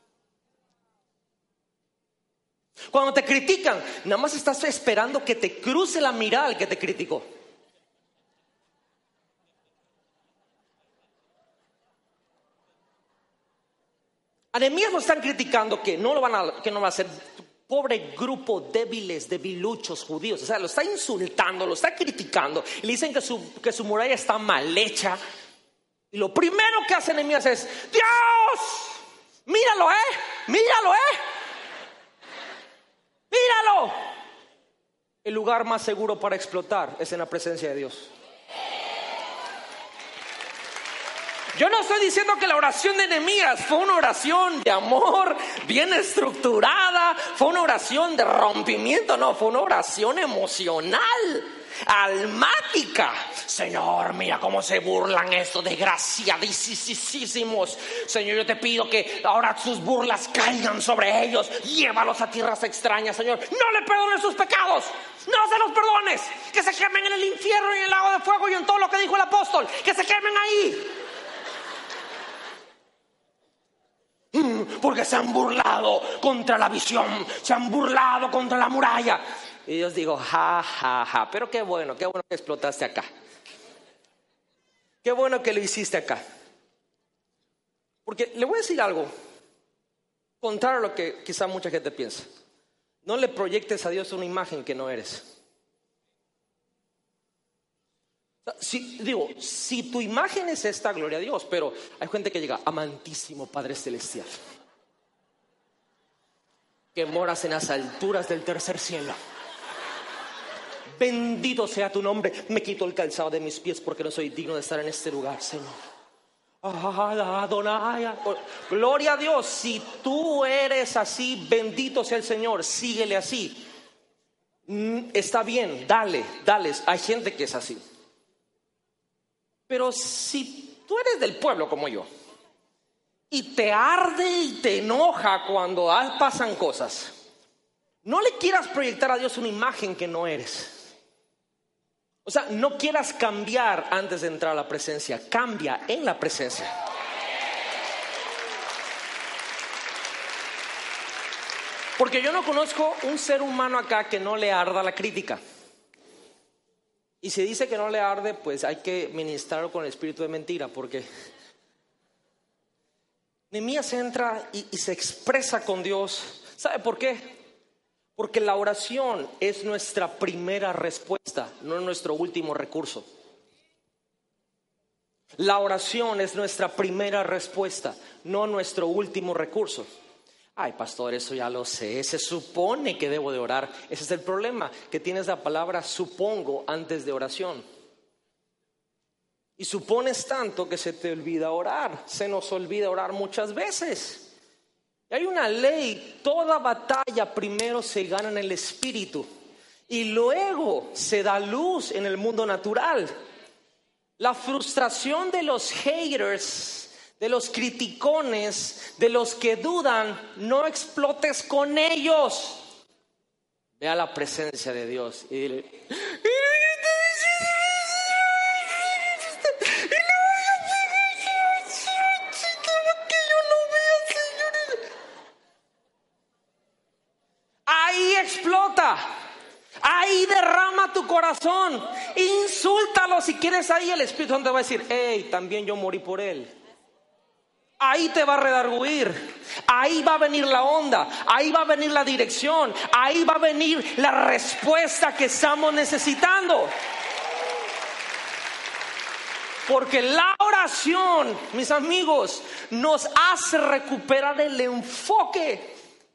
Speaker 3: Cuando te critican, nada más estás esperando que te cruce la mirada al que te criticó. A Nehemías lo están criticando que no lo van a, que no va a ser pobre grupo débiles, debiluchos judíos. O sea, lo está insultando, lo está criticando. Y le dicen que su, que su muralla está mal hecha. Y lo primero que hace Nehemías es, Dios, míralo, eh, míralo, eh, míralo. El lugar más seguro para explotar es en la presencia de Dios. Yo no estoy diciendo que la oración de Nehemías fue una oración de amor, bien estructurada, fue una oración de rompimiento, no, fue una oración emocional, almática. Señor, mira cómo se burlan estos desgraciadísimos. Señor, yo te pido que ahora sus burlas caigan sobre ellos, llévalos a tierras extrañas, Señor. No le perdones sus pecados, no se los perdones, que se quemen en el infierno y en el lago de fuego y en todo lo que dijo el apóstol, que se quemen ahí. Porque se han burlado contra la visión, se han burlado contra la muralla. Y Dios dijo, ja, ja, ja, pero qué bueno, qué bueno que explotaste acá. Qué bueno que lo hiciste acá. Porque le voy a decir algo, contrario a lo que quizá mucha gente piensa. No le proyectes a Dios una imagen que no eres. Si, digo, si tu imagen es esta, gloria a Dios, pero hay gente que llega, amantísimo Padre Celestial, que moras en las alturas del tercer cielo. Bendito sea tu nombre. Me quito el calzado de mis pies porque no soy digno de estar en este lugar, Señor. Adonai. Gloria a Dios. Si tú eres así, bendito sea el Señor. Síguele así. Está bien, dale, dale. Hay gente que es así. Pero si tú eres del pueblo como yo y te arde y te enoja cuando pasan cosas, no le quieras proyectar a Dios una imagen que no eres. O sea, no quieras cambiar antes de entrar a la presencia. Cambia en la presencia. Porque yo no conozco un ser humano acá que no le arda la crítica. Y si dice que no le arde, pues hay que ministrarlo con el espíritu de mentira, porque Nehemías entra y, y se expresa con Dios. ¿Sabe por qué? Porque la oración es nuestra primera respuesta, no nuestro último recurso. La oración es nuestra primera respuesta, no nuestro último recurso. Ay, pastor, eso ya lo sé, se supone que debo de orar. Ese es el problema, que tienes la palabra supongo antes de oración. Y supones tanto que se te olvida orar, se nos olvida orar muchas veces. Y hay una ley, toda batalla primero se gana en el espíritu y luego se da luz en el mundo natural. La frustración de los haters, de los criticones, de los que dudan, no explotes con ellos. Ve a la presencia de Dios y dile: ahí explota, ahí derrama tu corazón, insúltalo si quieres. Ahí el Espíritu Santo va a decir: hey, también yo morí por él. Ahí te va a redarguir, ahí va a venir la onda, ahí va a venir la dirección, ahí va a venir la respuesta que estamos necesitando. Porque la oración, mis amigos, nos hace recuperar el enfoque.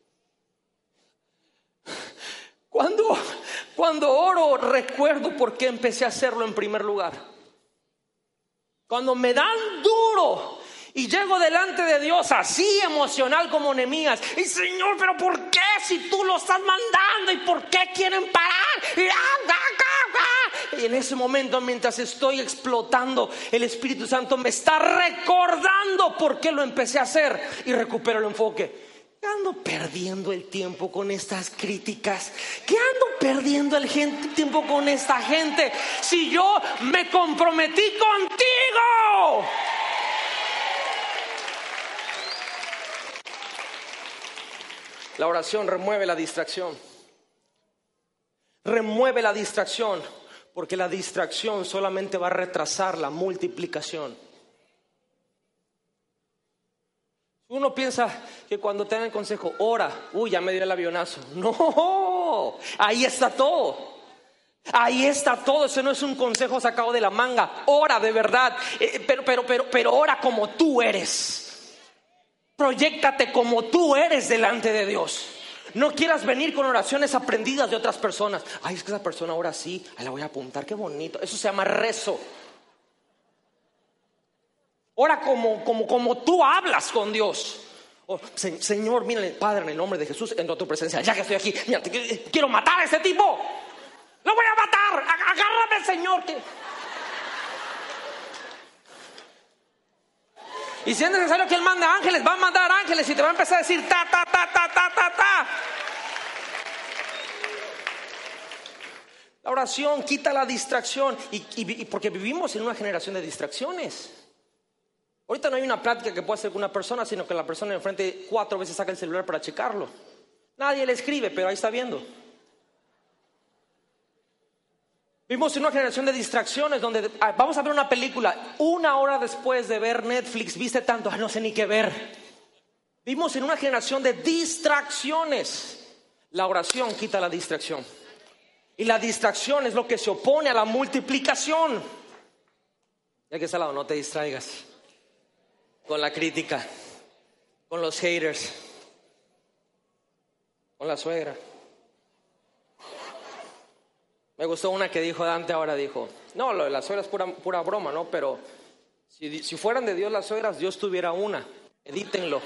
Speaker 3: Cuando, cuando oro, recuerdo por qué empecé a hacerlo en primer lugar. Cuando me dan duro y llego delante de Dios así emocional como Nehemías, y Señor, pero ¿por qué si tú lo estás mandando? ¿Y por qué quieren parar? Y, ah, ah, ah, ah. y en ese momento, mientras estoy explotando, el Espíritu Santo me está recordando por qué lo empecé a hacer y recupero el enfoque. ¿Qué ando perdiendo el tiempo con estas críticas? ¿Qué ando perdiendo el gente, tiempo con esta gente si yo me comprometí contigo? La oración remueve la distracción. Remueve la distracción, porque la distracción solamente va a retrasar la multiplicación. Uno piensa que cuando te dan el consejo, ora, uy, ya me dio el avionazo. No, ahí está todo. Ahí está todo. Ese no es un consejo sacado de la manga. Ora de verdad, eh, pero, pero, pero, pero ora como tú eres. Proyéctate como tú eres delante de Dios. No quieras venir con oraciones aprendidas de otras personas. Ay, es que esa persona ora así, ay, la voy a apuntar, qué bonito. Eso se llama rezo. Ora como, como, como tú hablas con Dios. Oh, se, Señor, mírale, Padre, en el nombre de Jesús, entro a tu presencia. Ya que estoy aquí, mira, te, quiero matar a ese tipo. Lo voy a matar. Agárrame, Señor. Que... Y si es necesario que Él mande ángeles, va a mandar ángeles y te va a empezar a decir ta, ta, ta, ta, ta, ta, ta. La oración quita la distracción y, y, y porque vivimos en una generación de distracciones. Ahorita no hay una plática que pueda hacer con una persona, sino que la persona de enfrente cuatro veces saca el celular para checarlo. Nadie le escribe, pero ahí está viendo. Vivimos en una generación de distracciones donde ah, vamos a ver una película. Una hora después de ver Netflix, viste tanto, ah, no sé ni qué ver. Vivimos en una generación de distracciones. La oración quita la distracción. Y la distracción es lo que se opone a la multiplicación. Ya que está al lado, no te distraigas con la crítica, con los haters, con la suegra. Me gustó una que dijo Dante, ahora dijo, no, lo de las suegras es pura, pura broma, ¿no? Pero si, si fueran de Dios las suegras, Dios tuviera una. Edítenlo.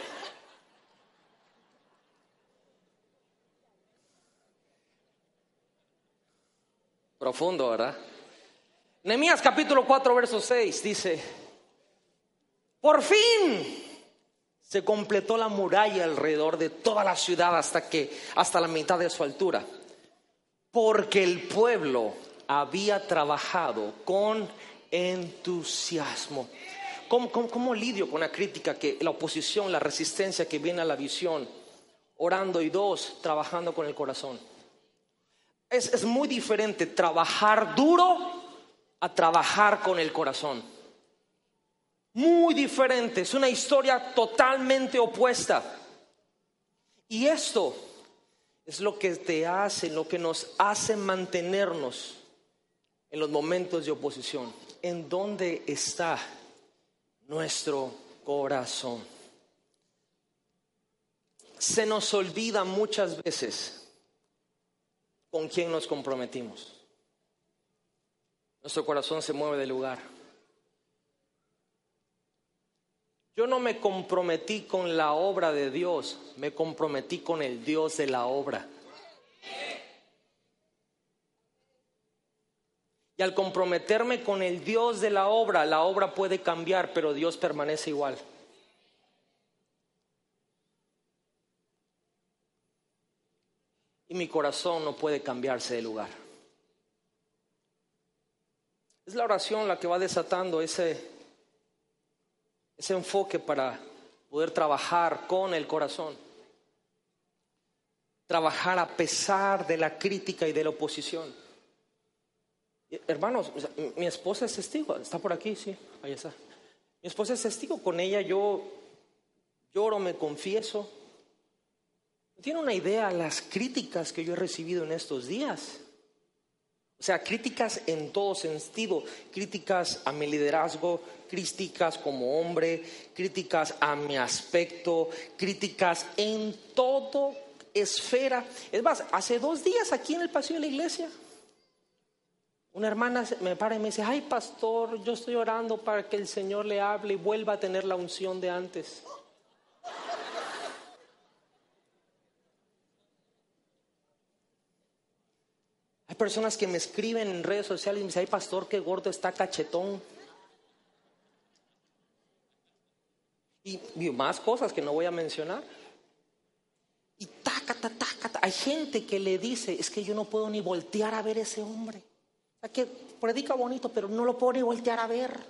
Speaker 3: Profundo, ¿verdad? Nehemías capítulo cuatro, verso seis dice: por fin se completó la muralla alrededor de toda la ciudad hasta que hasta la mitad de su altura, porque el pueblo había trabajado con entusiasmo. ¿Cómo, cómo, cómo lidio con la crítica, que la oposición, la resistencia que viene a la visión? Orando, y dos, trabajando con el corazón. Es, es muy diferente trabajar duro a trabajar con el corazón. muy diferente, es una historia totalmente opuesta. Y esto es lo que te hace, lo que nos hace mantenernos en los momentos de oposición. ¿En dónde está nuestro corazón? Se nos olvida muchas veces con quién nos comprometimos. Nuestro corazón se mueve de lugar. Yo no me comprometí con la obra de Dios, me comprometí con el Dios de la obra. Y al comprometerme con el Dios de la obra, la obra puede cambiar, pero Dios permanece igual. Y mi corazón no puede cambiarse de lugar. Es la oración la que va desatando ese, ese enfoque para poder trabajar con el corazón. Trabajar a pesar de la crítica y de la oposición. Hermanos, mi esposa es testigo. Está por aquí, sí, ahí está. Mi esposa es testigo. Con ella yo lloro, me confieso. ¿Tiene una idea las críticas que yo he recibido en estos días? O sea, críticas en todo sentido, críticas a mi liderazgo, críticas como hombre, críticas a mi aspecto, críticas en toda esfera. Es más, hace dos días aquí en el pasillo de la iglesia, una hermana me para y me dice: ay, pastor, yo estoy orando para que el Señor le hable y vuelva a tener la unción de antes. Hay personas que me escriben en redes sociales y me dicen: ay, pastor, qué gordo está, cachetón. Y, y más cosas que no voy a mencionar. Y taca, taca, taca. Hay gente que le dice: es que yo no puedo ni voltear a ver a ese hombre. O sea, que predica bonito, pero no lo puedo ni voltear a ver.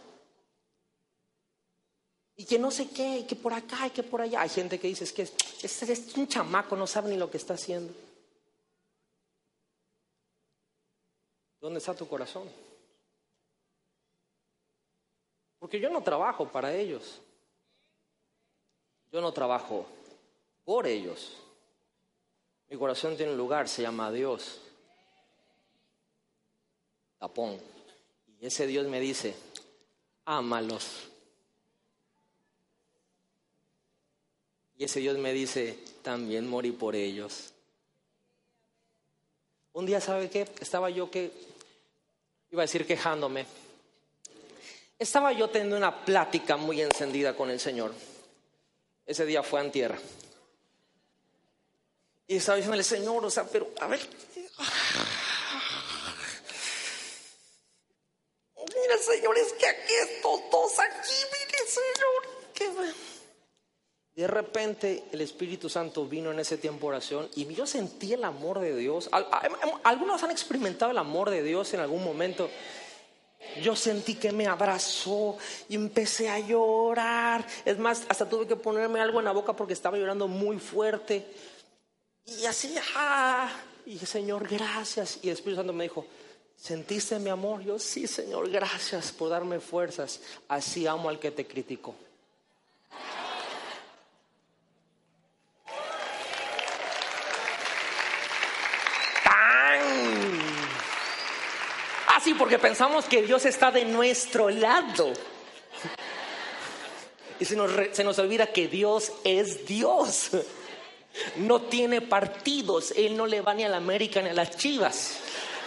Speaker 3: Y que no sé qué, y que por acá, y que por allá. Hay gente que dice: es que es, es, es un chamaco, no sabe ni lo que está haciendo. ¿Dónde está tu corazón? Porque yo no trabajo para ellos. Yo no trabajo por ellos. Mi corazón tiene un lugar, se llama Dios. Tapón. Y ese Dios me dice: ámalos. Y ese Dios me dice: también morí por ellos. Un día, ¿sabe qué? Estaba yo que, iba a decir quejándome. Estaba yo teniendo una plática muy encendida con el Señor. Ese día fue antier. Y estaba diciéndole: Señor, o sea, pero a ver. Mira, Señor, es que aquí estos dos aquí, mire, Señor. ¿Qué? De repente el Espíritu Santo vino en ese tiempo de oración y yo sentí el amor de Dios. Algunos han experimentado el amor de Dios en algún momento. Yo sentí que me abrazó y empecé a llorar. Es más, hasta tuve que ponerme algo en la boca porque estaba llorando muy fuerte. Y así, ah, y dije: Señor, gracias. Y el Espíritu Santo me dijo: ¿sentiste mi amor? Yo: sí, Señor, gracias por darme fuerzas. Así amo al que te criticó. Así porque pensamos que Dios está de nuestro lado. Y se nos, se nos olvida que Dios es Dios. No tiene partidos. Él no le va ni a la América ni a las Chivas.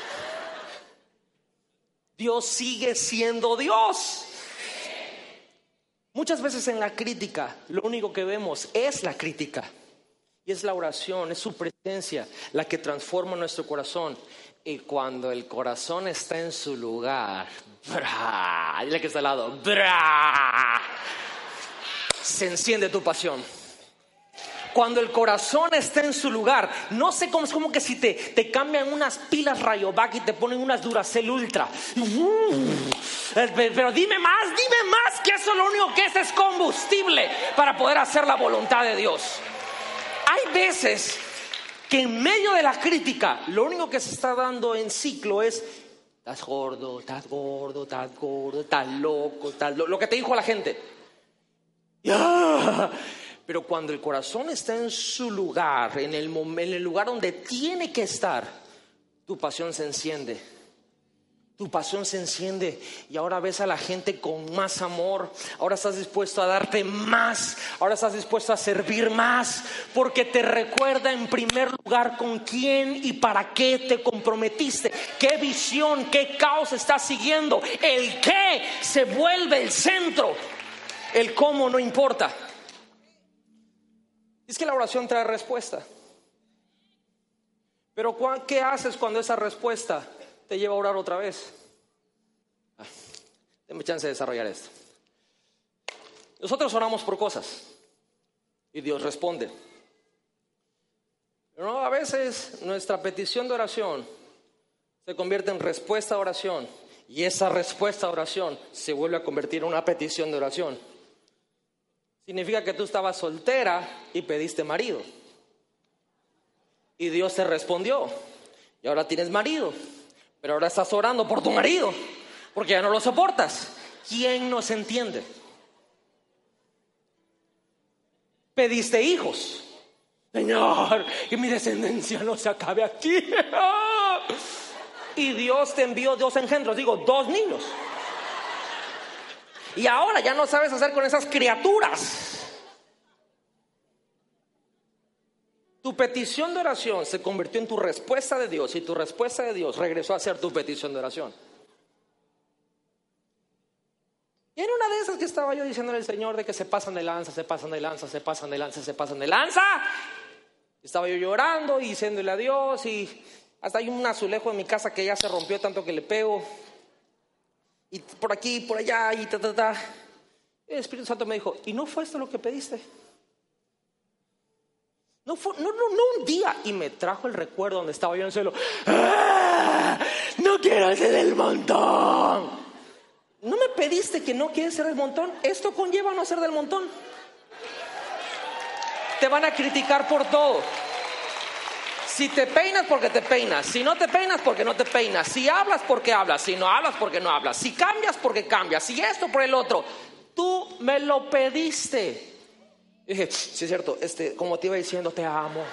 Speaker 3: Dios sigue siendo Dios. Muchas veces en la crítica lo único que vemos es la crítica. Y es la oración, es su presencia la que transforma nuestro corazón. Y cuando el corazón está en su lugar, ¡bra! Dile que está al lado, ¡bra! Se enciende tu pasión. Cuando el corazón está en su lugar, no sé cómo es, como que si te, te cambian unas pilas Rayovac y te ponen unas Duracell Ultra. Pero dime más, dime más, que eso lo único que es es combustible para poder hacer la voluntad de Dios. Hay veces que en medio de la crítica, lo único que se está dando en ciclo es Estás gordo, estás gordo, estás gordo, estás loco, estás lo, lo que te dijo la gente. ¡Ya! Pero cuando el corazón está en su lugar, en el, en el lugar donde tiene que estar, tu pasión se enciende. Tu pasión se enciende y ahora ves a la gente con más amor. Ahora estás dispuesto a darte más. Ahora estás dispuesto a servir más. Porque te recuerda en primer lugar con quién y para qué te comprometiste. Qué visión, qué causa estás siguiendo. El qué se vuelve el centro. El cómo no importa. Es que la oración trae respuesta. Pero ¿qué haces cuando esa respuesta te lleva a orar otra vez? Ah, denme chance de desarrollar esto. Nosotros oramos por cosas y Dios responde. Pero no, a veces nuestra petición de oración se convierte en respuesta a oración y esa respuesta a oración se vuelve a convertir en una petición de oración. Significa que tú estabas soltera y pediste marido y Dios te respondió y ahora tienes marido. Pero ahora estás orando por tu marido porque ya no lo soportas. ¿Quién nos entiende? Pediste hijos. Señor, que mi descendencia no se acabe aquí. Y Dios te envió dos engendros, digo, dos niños. Y ahora ya no sabes hacer con esas criaturas. Tu petición de oración se convirtió en tu respuesta de Dios y tu respuesta de Dios regresó a ser tu petición de oración. Y en una de esas que estaba yo diciéndole al Señor de que se pasan de lanza, se pasan de lanza, se pasan de lanza, se pasan de lanza. Estaba yo llorando y diciéndole a Dios y hasta hay un azulejo en mi casa que ya se rompió tanto que le pego. Y por aquí, por allá y ta, ta, ta. Y el Espíritu Santo me dijo, ¿y no fue esto lo que pediste? No, fue, no, no, no un día. Y me trajo el recuerdo donde estaba yo en el suelo. ¡Ah! No quiero ser del montón. ¿No me pediste que no quieres ser del montón? Esto conlleva no ser del montón. Te van a criticar por todo. Si te peinas, porque te peinas. Si no te peinas, porque no te peinas. Si hablas, porque hablas. Si no hablas, porque no hablas. Si cambias, porque cambias. Si esto, por el otro. Tú me lo pediste. Y dije, sí es cierto, este, como te iba diciendo, te amo.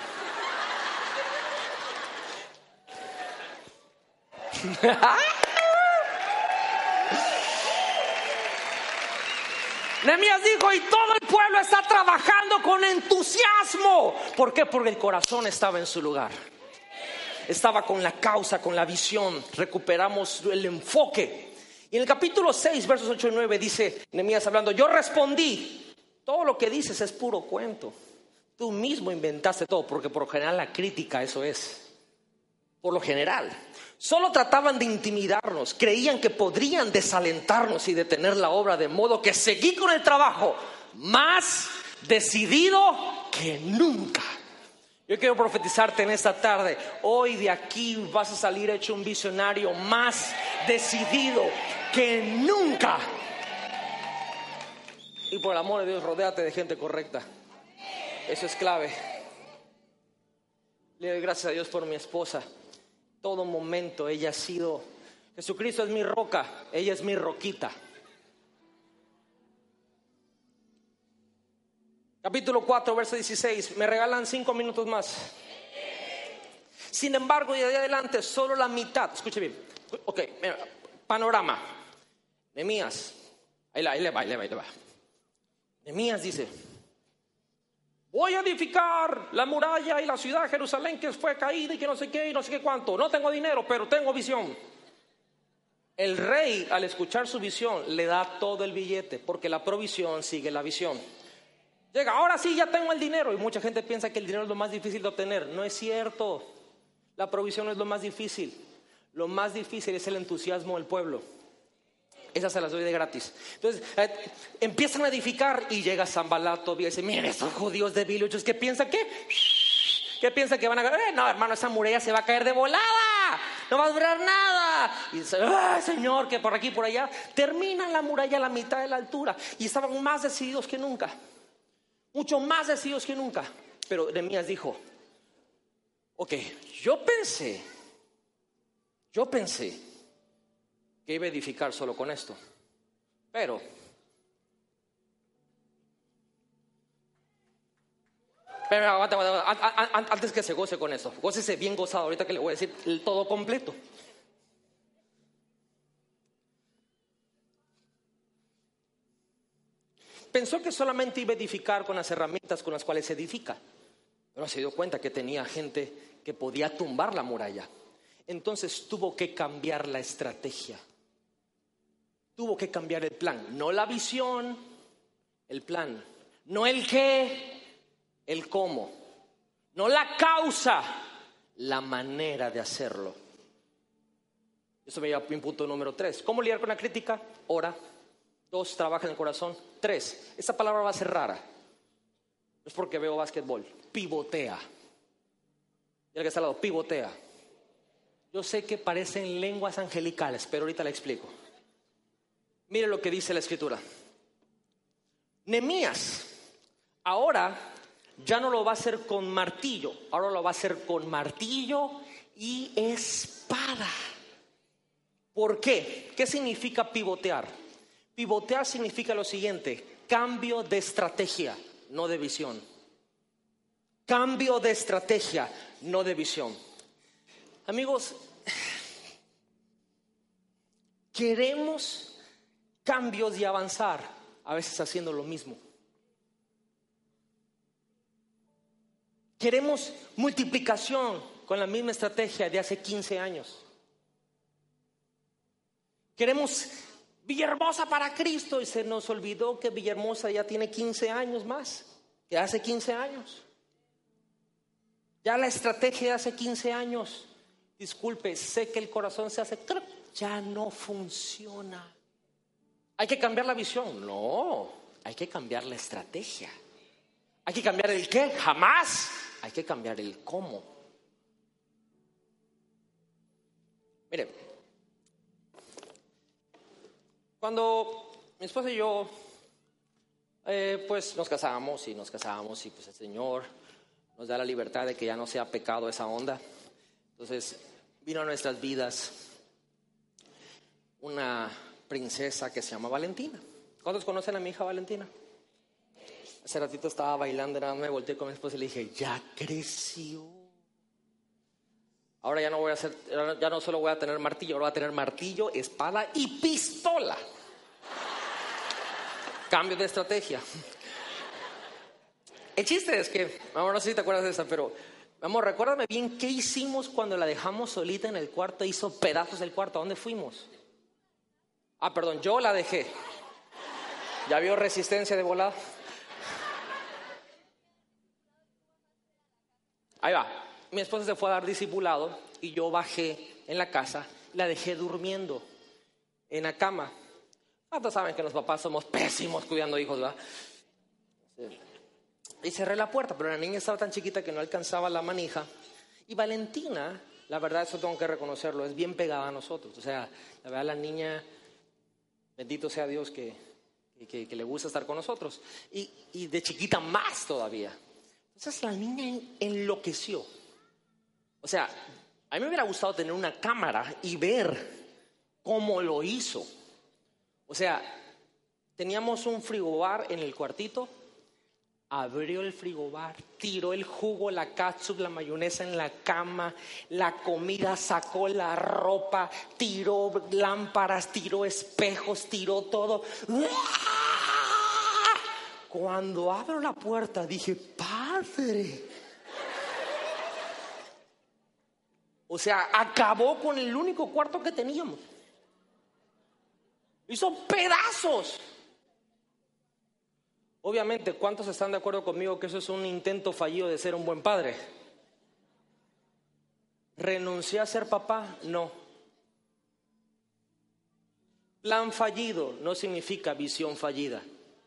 Speaker 3: Nehemías dijo, y todo el pueblo está trabajando con entusiasmo. ¿Por qué? Porque el corazón estaba en su lugar. Estaba con la causa, con la visión. Recuperamos el enfoque. Y en el capítulo seis, versos ocho y nueve dice Nehemías hablando, yo respondí, todo lo que dices es puro cuento. Tú mismo inventaste todo, porque por lo general la crítica eso es. Por lo general. Solo trataban de intimidarnos, creían que podrían desalentarnos y detener la obra, de modo que seguí con el trabajo más decidido que nunca. Yo quiero profetizarte en esta tarde. Hoy de aquí vas a salir hecho un visionario más decidido que nunca. Y por el amor de Dios, rodéate de gente correcta. Eso es clave. Le doy gracias a Dios por mi esposa. Todo momento ella ha sido, Jesucristo es mi roca, ella es mi roquita. Capítulo cuatro, verso dieciséis. Me regalan cinco minutos más. Sin embargo, y de ahí adelante solo la mitad. Escuche bien. Ok, mira, panorama. Nehemías. Ahí, ahí le va, ahí le va, ahí le va. Nehemías dice, voy a edificar la muralla y la ciudad de Jerusalén que fue caída y que no sé qué y no sé qué cuánto. No tengo dinero, pero tengo visión. El rey, al escuchar su visión, le da todo el billete, porque la provisión sigue la visión. Llega, ahora sí ya tengo el dinero. Y mucha gente piensa que el dinero es lo más difícil de obtener. No es cierto. La provisión no es lo más difícil. Lo más difícil es el entusiasmo del pueblo. Esas se las doy de gratis. Entonces eh, empiezan a edificar y llega Sanballat Tobías y dice, miren estos judíos de debiluchos, ¿qué piensan que? ¿Qué piensan que van a caer? Eh, no, hermano, esa muralla se va a caer de volada. No va a durar nada. Y dice, ah, Señor, que por aquí por allá. Terminan la muralla a la mitad de la altura. Y estaban más decididos que nunca. Mucho más decididos que nunca. Pero Nehemías dijo, ok, yo pensé, yo pensé que iba a edificar solo con esto. Pero Pero aguanta, aguanta, aguanta, antes que se goce con eso, gócese bien gozado ahorita que le voy a decir el todo completo. Pensó que solamente iba a edificar con las herramientas con las cuales se edifica, pero se dio cuenta que tenía gente que podía tumbar la muralla. Entonces tuvo que cambiar la estrategia, tuvo que cambiar el plan, no la visión, el plan, no el qué, el cómo, no la causa, la manera de hacerlo. Eso me lleva a mi punto número tres. ¿Cómo lidiar con la crítica? Ora. Dos, trabaja en el corazón. Tres, esta palabra va a ser rara. Es porque veo básquetbol. Pivotea. Y el que está al lado, pivotea. Yo sé que parecen lenguas angelicales, pero ahorita la explico. Mire lo que dice la escritura. Nehemías ahora ya no lo va a hacer con martillo, ahora lo va a hacer con martillo y espada. ¿Por qué? ¿Qué significa pivotear? Pivotear significa lo siguiente: cambio de estrategia, no de visión. Cambio de estrategia, no de visión. Amigos, queremos cambios y avanzar, a veces haciendo lo mismo. Queremos multiplicación con la misma estrategia de hace quince años. Queremos Villahermosa para Cristo y se nos olvidó que Villahermosa ya tiene quince años más que hace quince años. Ya la estrategia de hace quince años, disculpe, sé que el corazón se hace, ya no funciona. ¿Hay que cambiar la visión? No, hay que cambiar la estrategia. ¿Hay que cambiar el qué? Jamás. Hay que cambiar el cómo. Mire, cuando mi esposa y yo eh, pues nos casamos y nos casamos y pues el Señor nos da la libertad de que ya no sea pecado esa onda. Entonces vino a nuestras vidas una princesa que se llama Valentina. ¿Cuántos conocen a mi hija Valentina? Hace ratito estaba bailando, nada más me volteé con mi esposa y le dije, ya creció. Ahora ya no voy a hacer, ya no solo voy a tener martillo, ahora voy a tener martillo, espada y pistola. Cambio de estrategia. El chiste es que, amor, no sé si te acuerdas de esa, pero amor, recuérdame bien qué hicimos cuando la dejamos solita en el cuarto, hizo pedazos del cuarto. ¿A dónde fuimos? Ah, perdón, yo la dejé. ¿Ya vio resistencia de volada? Ahí va. Mi esposa se fue a dar discipulado y yo bajé en la casa, la dejé durmiendo en la cama. Todos saben que los papás somos pésimos cuidando hijos, ¿verdad? Sí. Y cerré la puerta, pero la niña estaba tan chiquita que no alcanzaba la manija. Y Valentina, la verdad, eso tengo que reconocerlo, es bien pegada a nosotros. O sea, la verdad, la niña, bendito sea Dios que, que, que le gusta estar con nosotros. Y, y de chiquita más todavía. Entonces la niña enloqueció. O sea, a mí me hubiera gustado tener una cámara y ver cómo lo hizo. O sea, teníamos un frigobar en el cuartito. Abrió el frigobar, tiró el jugo, la ketchup, la mayonesa en la cama, la comida, sacó la ropa, tiró lámparas, tiró espejos, tiró todo. Cuando abro la puerta dije, ¡Padre! O sea, acabó con el único cuarto que teníamos. Hizo pedazos. Obviamente, ¿cuántos están de acuerdo conmigo que eso es un intento fallido de ser un buen padre? ¿Renuncié a ser papá? No. Plan fallido no significa visión fallida.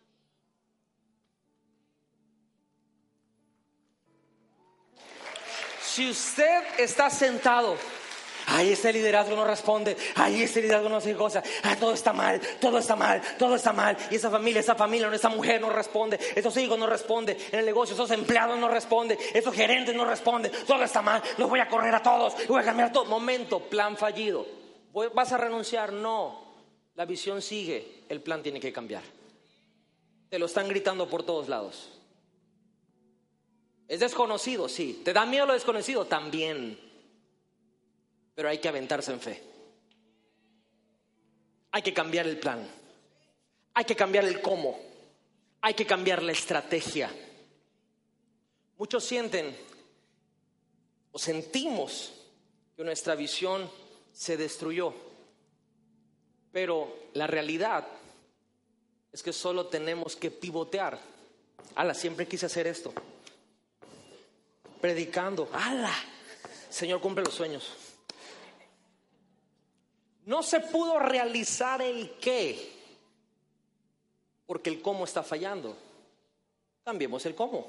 Speaker 3: Si usted está sentado, ay, ese liderazgo no responde, ay, ese liderazgo no hace cosas, ah, todo está mal, todo está mal, todo está mal, y esa familia, esa familia, esa mujer no responde, esos hijos no responden, en el negocio esos empleados no responden, esos gerentes no responden, todo está mal, los voy a correr a todos, voy a cambiar a todos. Momento, plan fallido. ¿Vas a renunciar? No. La visión sigue, el plan tiene que cambiar. Te lo están gritando por todos lados. ¿Es desconocido? Sí. ¿Te da miedo lo desconocido? También. Pero hay que aventarse en fe. Hay que cambiar el plan. Hay que cambiar el cómo. Hay que cambiar la estrategia. Muchos sienten o sentimos que nuestra visión se destruyó. Pero la realidad es que solo tenemos que pivotear. Ala, siempre quise hacer esto. Predicando. Ala, Señor, cumple los sueños. No se pudo realizar el qué, porque el cómo está fallando. Cambiemos el cómo.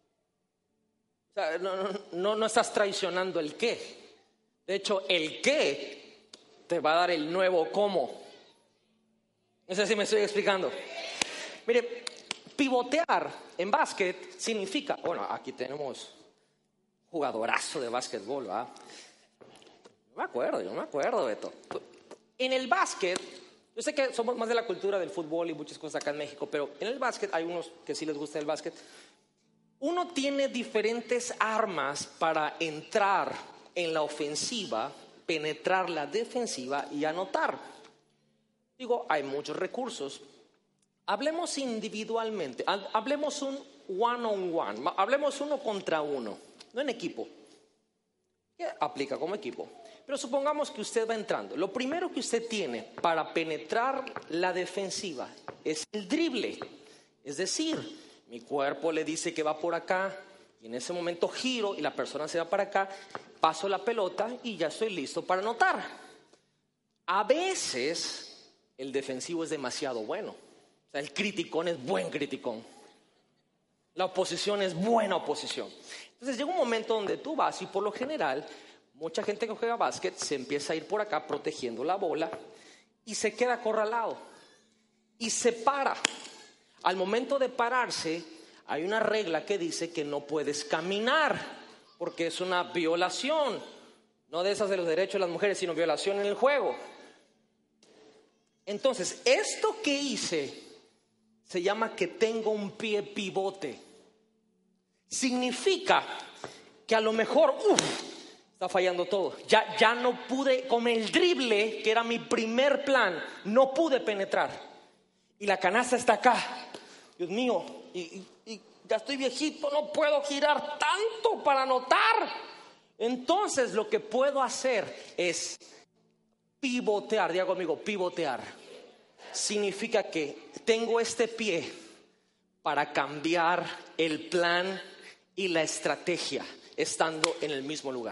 Speaker 3: O sea, no, no, no estás traicionando el qué. De hecho, el qué te va a dar el nuevo cómo. No sé si me estoy explicando. Mire, pivotear en básquet significa, bueno, aquí tenemos jugadorazo de básquetbol, ¿verdad? No me acuerdo, yo no me acuerdo, Beto. En el básquet, yo sé que somos más de la cultura del fútbol y muchas cosas acá en México, pero en el básquet hay unos que sí les gusta el básquet. Uno tiene diferentes armas para entrar en la ofensiva, penetrar la defensiva y anotar. Digo, hay muchos recursos. Hablemos individualmente, hablemos un one on one, hablemos uno contra uno, no en equipo. ¿Qué aplica como equipo? Pero supongamos que usted va entrando. Lo primero que usted tiene para penetrar la defensiva es el drible. Es decir, mi cuerpo le dice que va por acá y en ese momento giro y la persona se va para acá, paso la pelota y ya estoy listo para anotar. A veces el defensivo es demasiado bueno. O sea, el criticón es buen criticón. La oposición es buena oposición. Entonces llega un momento donde tú vas y por lo general mucha gente que juega básquet se empieza a ir por acá protegiendo la bola y se queda acorralado y se para. Al momento de pararse hay una regla que dice que no puedes caminar porque es una violación, no de esas de los derechos de las mujeres, sino violación en el juego. Entonces, esto que hice se llama que tengo un pie pivote. Significa que a lo mejor, uff, está fallando todo. Ya, ya no pude, con el drible, que era mi primer plan, no pude penetrar. Y la canasta está acá. Dios mío, y, y, y ya estoy viejito, no puedo girar tanto para anotar. Entonces lo que puedo hacer es pivotear. Diga conmigo, pivotear. Significa que tengo este pie para cambiar el plan y la estrategia estando en el mismo lugar.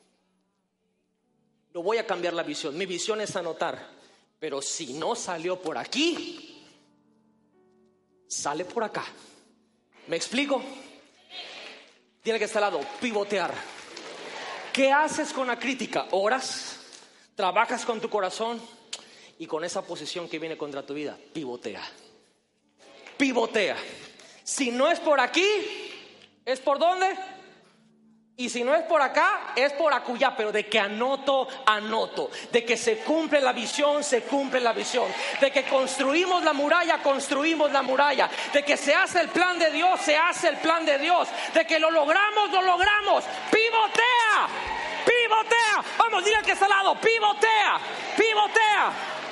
Speaker 3: No voy a cambiar la visión. Mi visión es anotar. Pero si no salió por aquí, sale por acá. ¿Me explico? Tiene que estar al lado, pivotear. ¿Qué haces con la crítica? Oras, trabajas con tu corazón y con esa posición que viene contra tu vida, pivotea. Pivotea. Si no es por aquí, ¿es por dónde? Y si no es por acá, es por acullá, pero de que anoto, anoto. De que se cumple la visión, se cumple la visión. De que construimos la muralla, construimos la muralla. De que se hace el plan de Dios, se hace el plan de Dios. De que lo logramos, lo logramos. ¡Pivotea! ¡Pivotea! Vamos, dile al que está al lado, ¡pivotea! ¡Pivotea!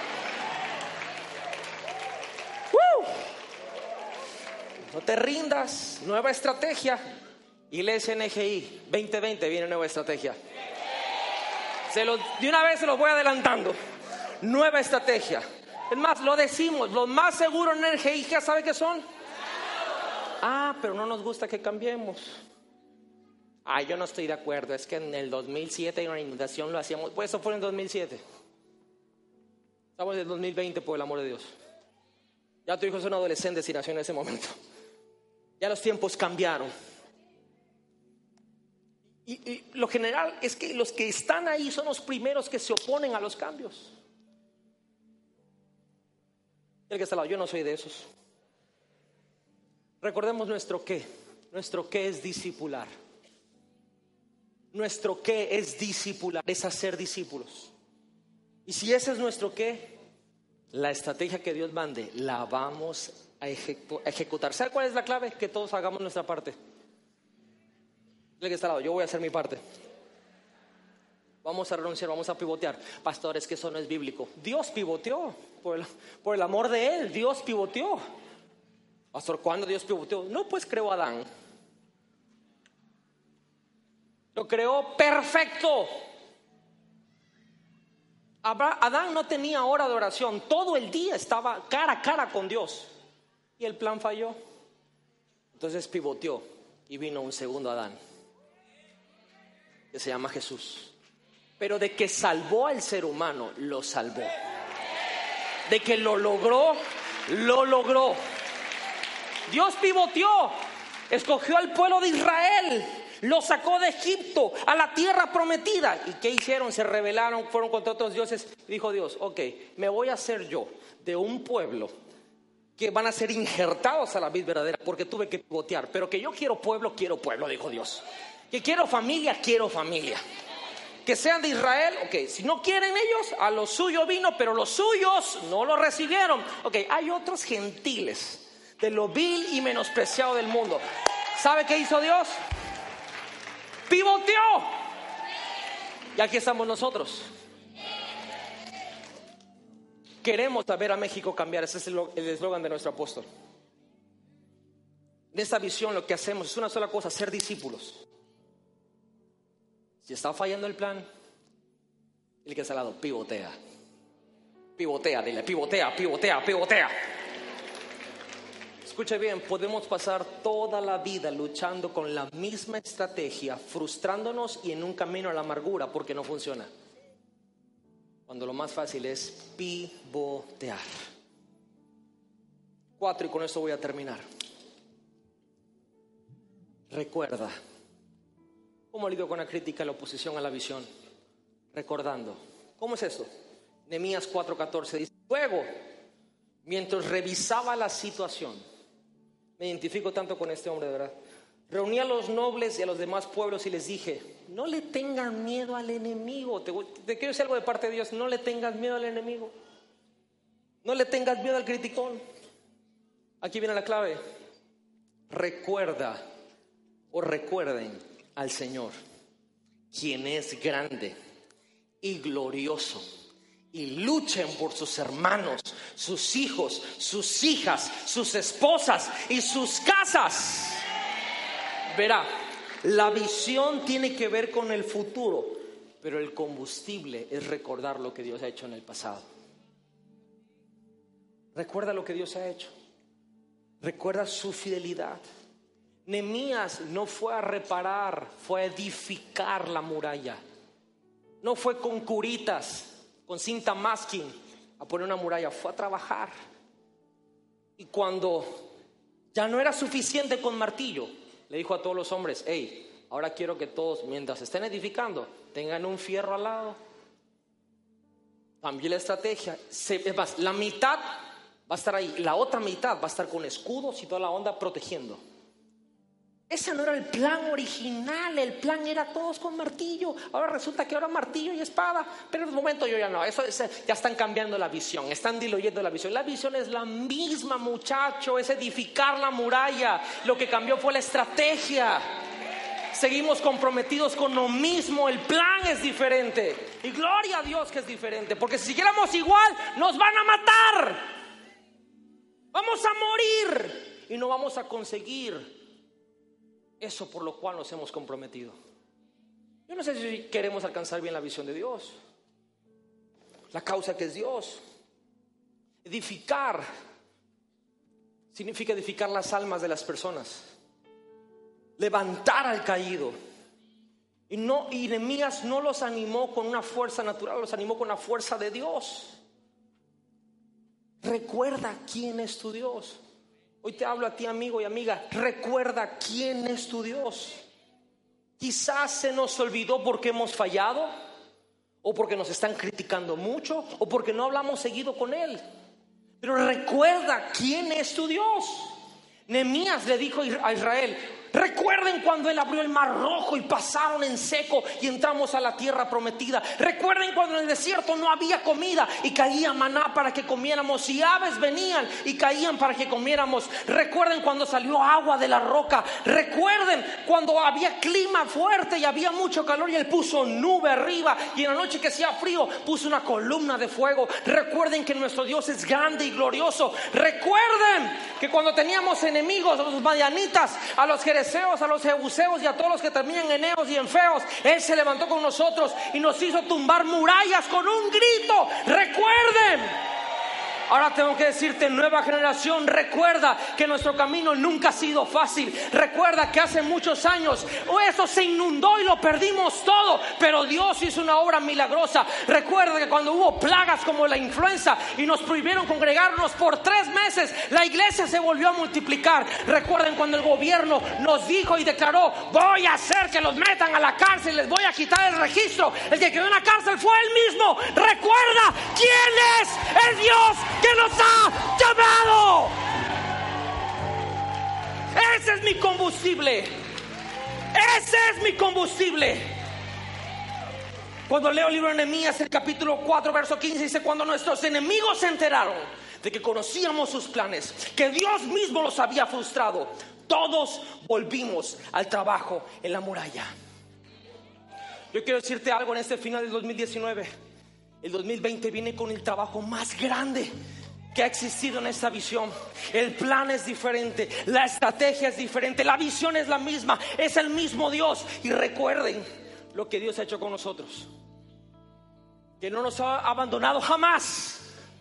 Speaker 3: ¡Uh! No te rindas, nueva estrategia. Iglesia N G I veinte veinte viene nueva estrategia. Se lo, de una vez se los voy adelantando. Nueva estrategia. Es más, lo decimos, los más seguros en N G I, ¿ya sabe qué son? Ah, pero no nos gusta que cambiemos. Ah, yo no estoy de acuerdo. Es que en el dos mil siete en una inundación lo hacíamos. Pues eso fue en el dos mil siete. Estamos en el dos mil veinte, por el amor de Dios. Ya tu hijo es un adolescente si nació en ese momento. Ya los tiempos cambiaron. Y, y lo general es que los que están ahí son los primeros que se oponen a los cambios. El que está al lado, yo no soy de esos. Recordemos nuestro qué. Nuestro qué es discipular. Nuestro qué es discipular, es hacer discípulos. Y si ese es nuestro qué, la estrategia que Dios mande, la vamos a ejecu- a ejecutar. ¿Sabe cuál es la clave? Que todos hagamos nuestra parte. El que está al lado, yo voy a hacer mi parte. Vamos a renunciar, vamos a pivotear. Pastor, es que eso no es bíblico. Dios pivoteó, por el, por el amor de Él, Dios pivoteó. Pastor, ¿cuándo Dios pivoteó? No, pues creó a Adán. Lo creó perfecto. Adán no tenía hora de oración, todo el día estaba cara a cara con Dios y el plan falló. Entonces pivoteó y vino un segundo Adán que se llama Jesús. Pero de que salvó al ser humano, lo salvó. De que lo logró, lo logró. Dios pivoteó, escogió al pueblo de Israel, lo sacó de Egipto a la tierra prometida. ¿Y qué hicieron? Se rebelaron, fueron contra otros dioses. Dijo Dios, ok, me voy a hacer yo de un pueblo que van a ser injertados a la vid verdadera, porque tuve que pivotear. Pero que yo quiero pueblo, quiero pueblo, dijo Dios. Que quiero familia, quiero familia. Que sean de Israel, ok, si no quieren ellos, a lo suyo vino, pero los suyos no lo recibieron. Ok, hay otros gentiles de lo vil y menospreciado del mundo. ¿Sabe qué hizo Dios? Pivoteó. Y aquí estamos nosotros. Queremos ver a México cambiar. Ese es el eslogan de nuestro apóstol. En esta visión lo que hacemos es una sola cosa: ser discípulos. Si está fallando el plan, el que está al lado, pivotea. Pivotea, dile, pivotea, pivotea, pivotea. Escuche bien, podemos pasar toda la vida luchando con la misma estrategia, frustrándonos y en un camino a la amargura porque no funciona. Cuando lo más fácil es pivotear. Cuatro, y con esto voy a terminar. Recuerda. ¿Cómo lidio con la crítica, la oposición a la visión? Recordando. ¿Cómo es esto? Nehemías cuatro catorce dice: luego, mientras revisaba la situación, me identifico tanto con este hombre, de verdad. Reuní a los nobles y a los demás pueblos y les dije: no le tengan miedo al enemigo. Te, te quiero decir algo de parte de Dios: no le tengas miedo al enemigo. No le tengas miedo al criticón. Aquí viene la clave. Recuerda o recuerden al Señor, quien es grande y glorioso, y luchen por sus hermanos, sus hijos, sus hijas, sus esposas y sus casas. Verá, la visión tiene que ver con el futuro, pero el combustible es recordar lo que Dios ha hecho en el pasado. Recuerda lo que Dios ha hecho. Recuerda su fidelidad. Nehemías no fue a reparar, fue a edificar la muralla. No fue con curitas, con cinta masking a poner una muralla, fue a trabajar. Y cuando ya no era suficiente con martillo, le dijo a todos los hombres: hey, ahora quiero que todos, mientras estén edificando, tengan un fierro al lado. Cambié la estrategia. Es más, la mitad va a estar ahí, la otra mitad va a estar con escudos y toda la onda protegiendo. Ese no era el plan original. El plan era todos con martillo. Ahora resulta que ahora martillo y espada. Pero en un momento yo ya no. Eso es, ya están cambiando la visión. Están diluyendo la visión. La visión es la misma, muchacho. Es edificar la muralla. Lo que cambió fue la estrategia. Seguimos comprometidos con lo mismo. El plan es diferente. Y gloria a Dios que es diferente. Porque si siguiéramos igual, nos van a matar. Vamos a morir. Y no vamos a conseguir eso por lo cual nos hemos comprometido. Yo no sé si queremos alcanzar bien la visión de Dios, la causa que es Dios. Edificar significa edificar las almas de las personas, levantar al caído. Y no, y Nehemías no los animó con una fuerza natural, los animó con la fuerza de Dios. Recuerda quién es tu Dios. Hoy te hablo a ti, amigo y amiga. Recuerda quién es tu Dios. Quizás se nos olvidó porque hemos fallado, o porque nos están criticando mucho, o porque no hablamos seguido con Él. Pero recuerda quién es tu Dios. Nehemías le dijo a Israel: Recuerden cuando Él abrió el mar rojo y pasaron en seco y entramos a la tierra prometida. Recuerden cuando en el desierto no había comida y caía maná para que comiéramos, y aves venían y caían para que comiéramos. Recuerden cuando salió agua de la roca. Recuerden cuando había clima fuerte y había mucho calor y Él puso nube arriba, y en la noche que hacía frío puso una columna de fuego. Recuerden que nuestro Dios es grande y glorioso. Recuerden que cuando teníamos enemigos, a los madianitas, a los jerezeos, a los jebuseos y a todos los que terminan en eos y en feos, Él se levantó con nosotros y nos hizo tumbar murallas con un grito. Recuerden. Ahora tengo que decirte, nueva generación, recuerda que nuestro camino nunca ha sido fácil. Recuerda que hace muchos años eso se inundó y lo perdimos todo, pero Dios hizo una obra milagrosa. Recuerda que cuando hubo plagas como la influenza y nos prohibieron congregarnos por tres meses, la iglesia se volvió a multiplicar. Recuerden cuando el gobierno nos dijo y declaró: voy a hacer que los metan a la cárcel, les voy a quitar el registro. El que quedó en la cárcel fue Él mismo. Recuerda quién es el Dios que nos ha llamado. Ese es mi combustible. Ese es mi combustible. Cuando leo el libro de Nehemías, el capítulo cuatro, verso quince, dice: cuando nuestros enemigos se enteraron de que conocíamos sus planes, que Dios mismo los había frustrado, todos volvimos al trabajo en la muralla. Yo quiero decirte algo en este final del dos mil diecinueve. El dos mil veinte viene con el trabajo más grande que ha existido en esta visión. El plan es diferente, la estrategia es diferente, la visión es la misma, es el mismo Dios. Y recuerden lo que Dios ha hecho con nosotros, que no nos ha abandonado jamás,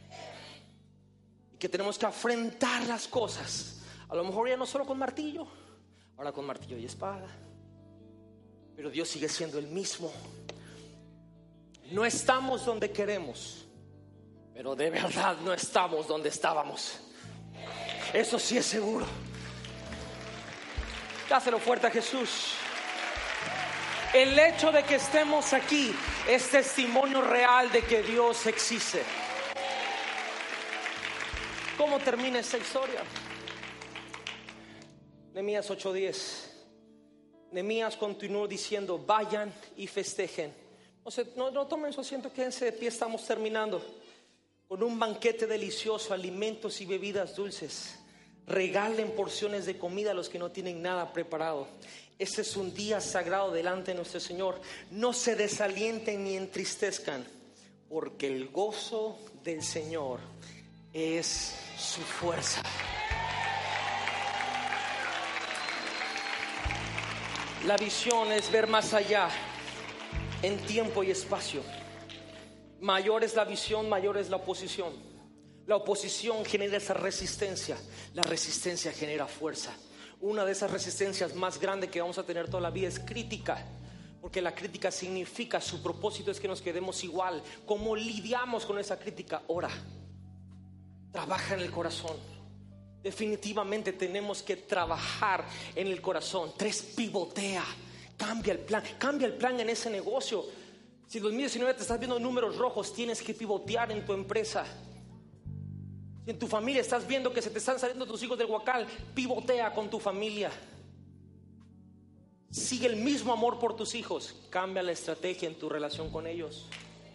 Speaker 3: y que tenemos que afrontar las cosas, a lo mejor ya no solo con martillo, ahora con martillo y espada, pero Dios sigue siendo el mismo. No estamos donde queremos, pero de verdad no estamos donde estábamos. Eso sí es seguro. Dáselo fuerte a Jesús. El hecho de que estemos aquí es testimonio real de que Dios existe. ¿Cómo termina esta historia? Nehemías ocho diez. Nehemías continuó diciendo: vayan y festejen. No, se, no, no tomen su asiento, quédense de pie, estamos terminando. Con un banquete delicioso, alimentos y bebidas dulces. Regalen porciones de comida a los que no tienen nada preparado. Este es un día sagrado delante de nuestro Señor. No se desalienten ni entristezcan, porque el gozo del Señor es su fuerza. La visión es ver más allá en tiempo y espacio. Mayor es la visión, mayor es la oposición. La oposición genera esa resistencia, la resistencia genera fuerza. Una de esas resistencias más grandes que vamos a tener toda la vida es crítica, porque la crítica significa, su propósito es que nos quedemos igual. ¿Cómo lidiamos con esa crítica? Ora, trabaja en el corazón. Definitivamente tenemos que trabajar en el corazón. Tres, pivotea. Cambia el plan, cambia el plan en ese negocio. Si en dos mil diecinueve te estás viendo números rojos, tienes que pivotear en tu empresa. Si en tu familia estás viendo que se te están saliendo tus hijos del huacal, pivotea con tu familia. Sigue el mismo amor por tus hijos, cambia la estrategia en tu relación con ellos.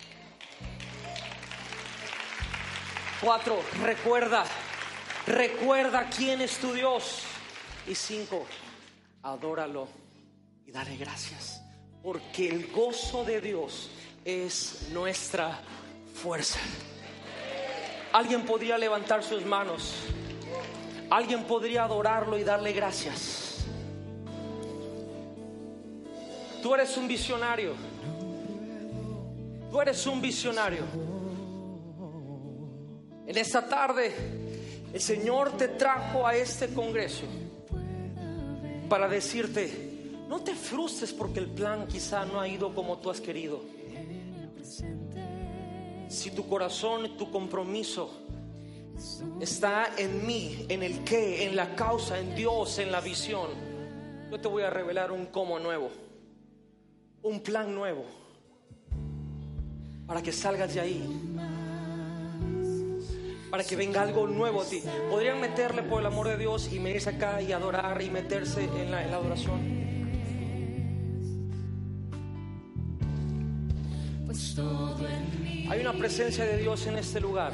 Speaker 3: Cuatro, recuerda, recuerda quién es tu Dios. Y cinco, adóralo y dale gracias, porque el gozo de Dios es nuestra fuerza. Alguien podría levantar sus manos, alguien podría adorarlo y darle gracias. Tú eres un visionario, tú eres un visionario. En esta tarde el Señor te trajo a este congreso para decirte: no te frustres porque el plan quizá no ha ido como tú has querido. Si tu corazón y tu compromiso está en mí, en el qué, en la causa, en Dios, en la visión, yo te voy a revelar un cómo nuevo, un plan nuevo, para que salgas de ahí para que venga algo nuevo a ti. Podrían meterle por el amor de Dios y venirse acá y adorar y meterse en la, en la adoración. Hay una presencia de Dios en este lugar.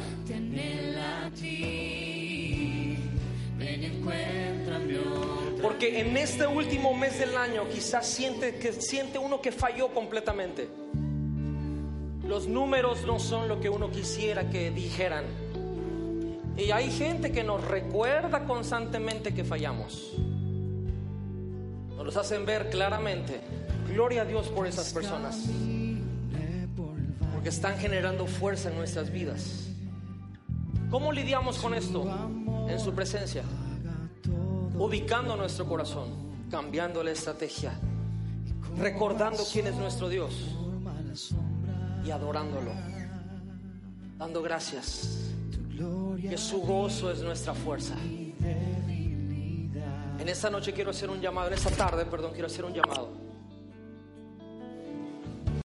Speaker 3: Porque en este último mes del año quizás siente, que, siente uno que falló completamente. Los números no son lo que uno quisiera que dijeran. Y hay gente que nos recuerda constantemente que fallamos. Nos los hacen ver claramente. Gloria a Dios por esas personas, porque están generando fuerza en nuestras vidas. ¿Cómo lidiamos con esto? En su presencia, ubicando nuestro corazón, cambiando la estrategia, recordando quién es nuestro Dios y adorándolo, dando gracias, que su gozo es nuestra fuerza. En esta noche quiero hacer un llamado, en esta tarde, perdón, quiero hacer un llamado.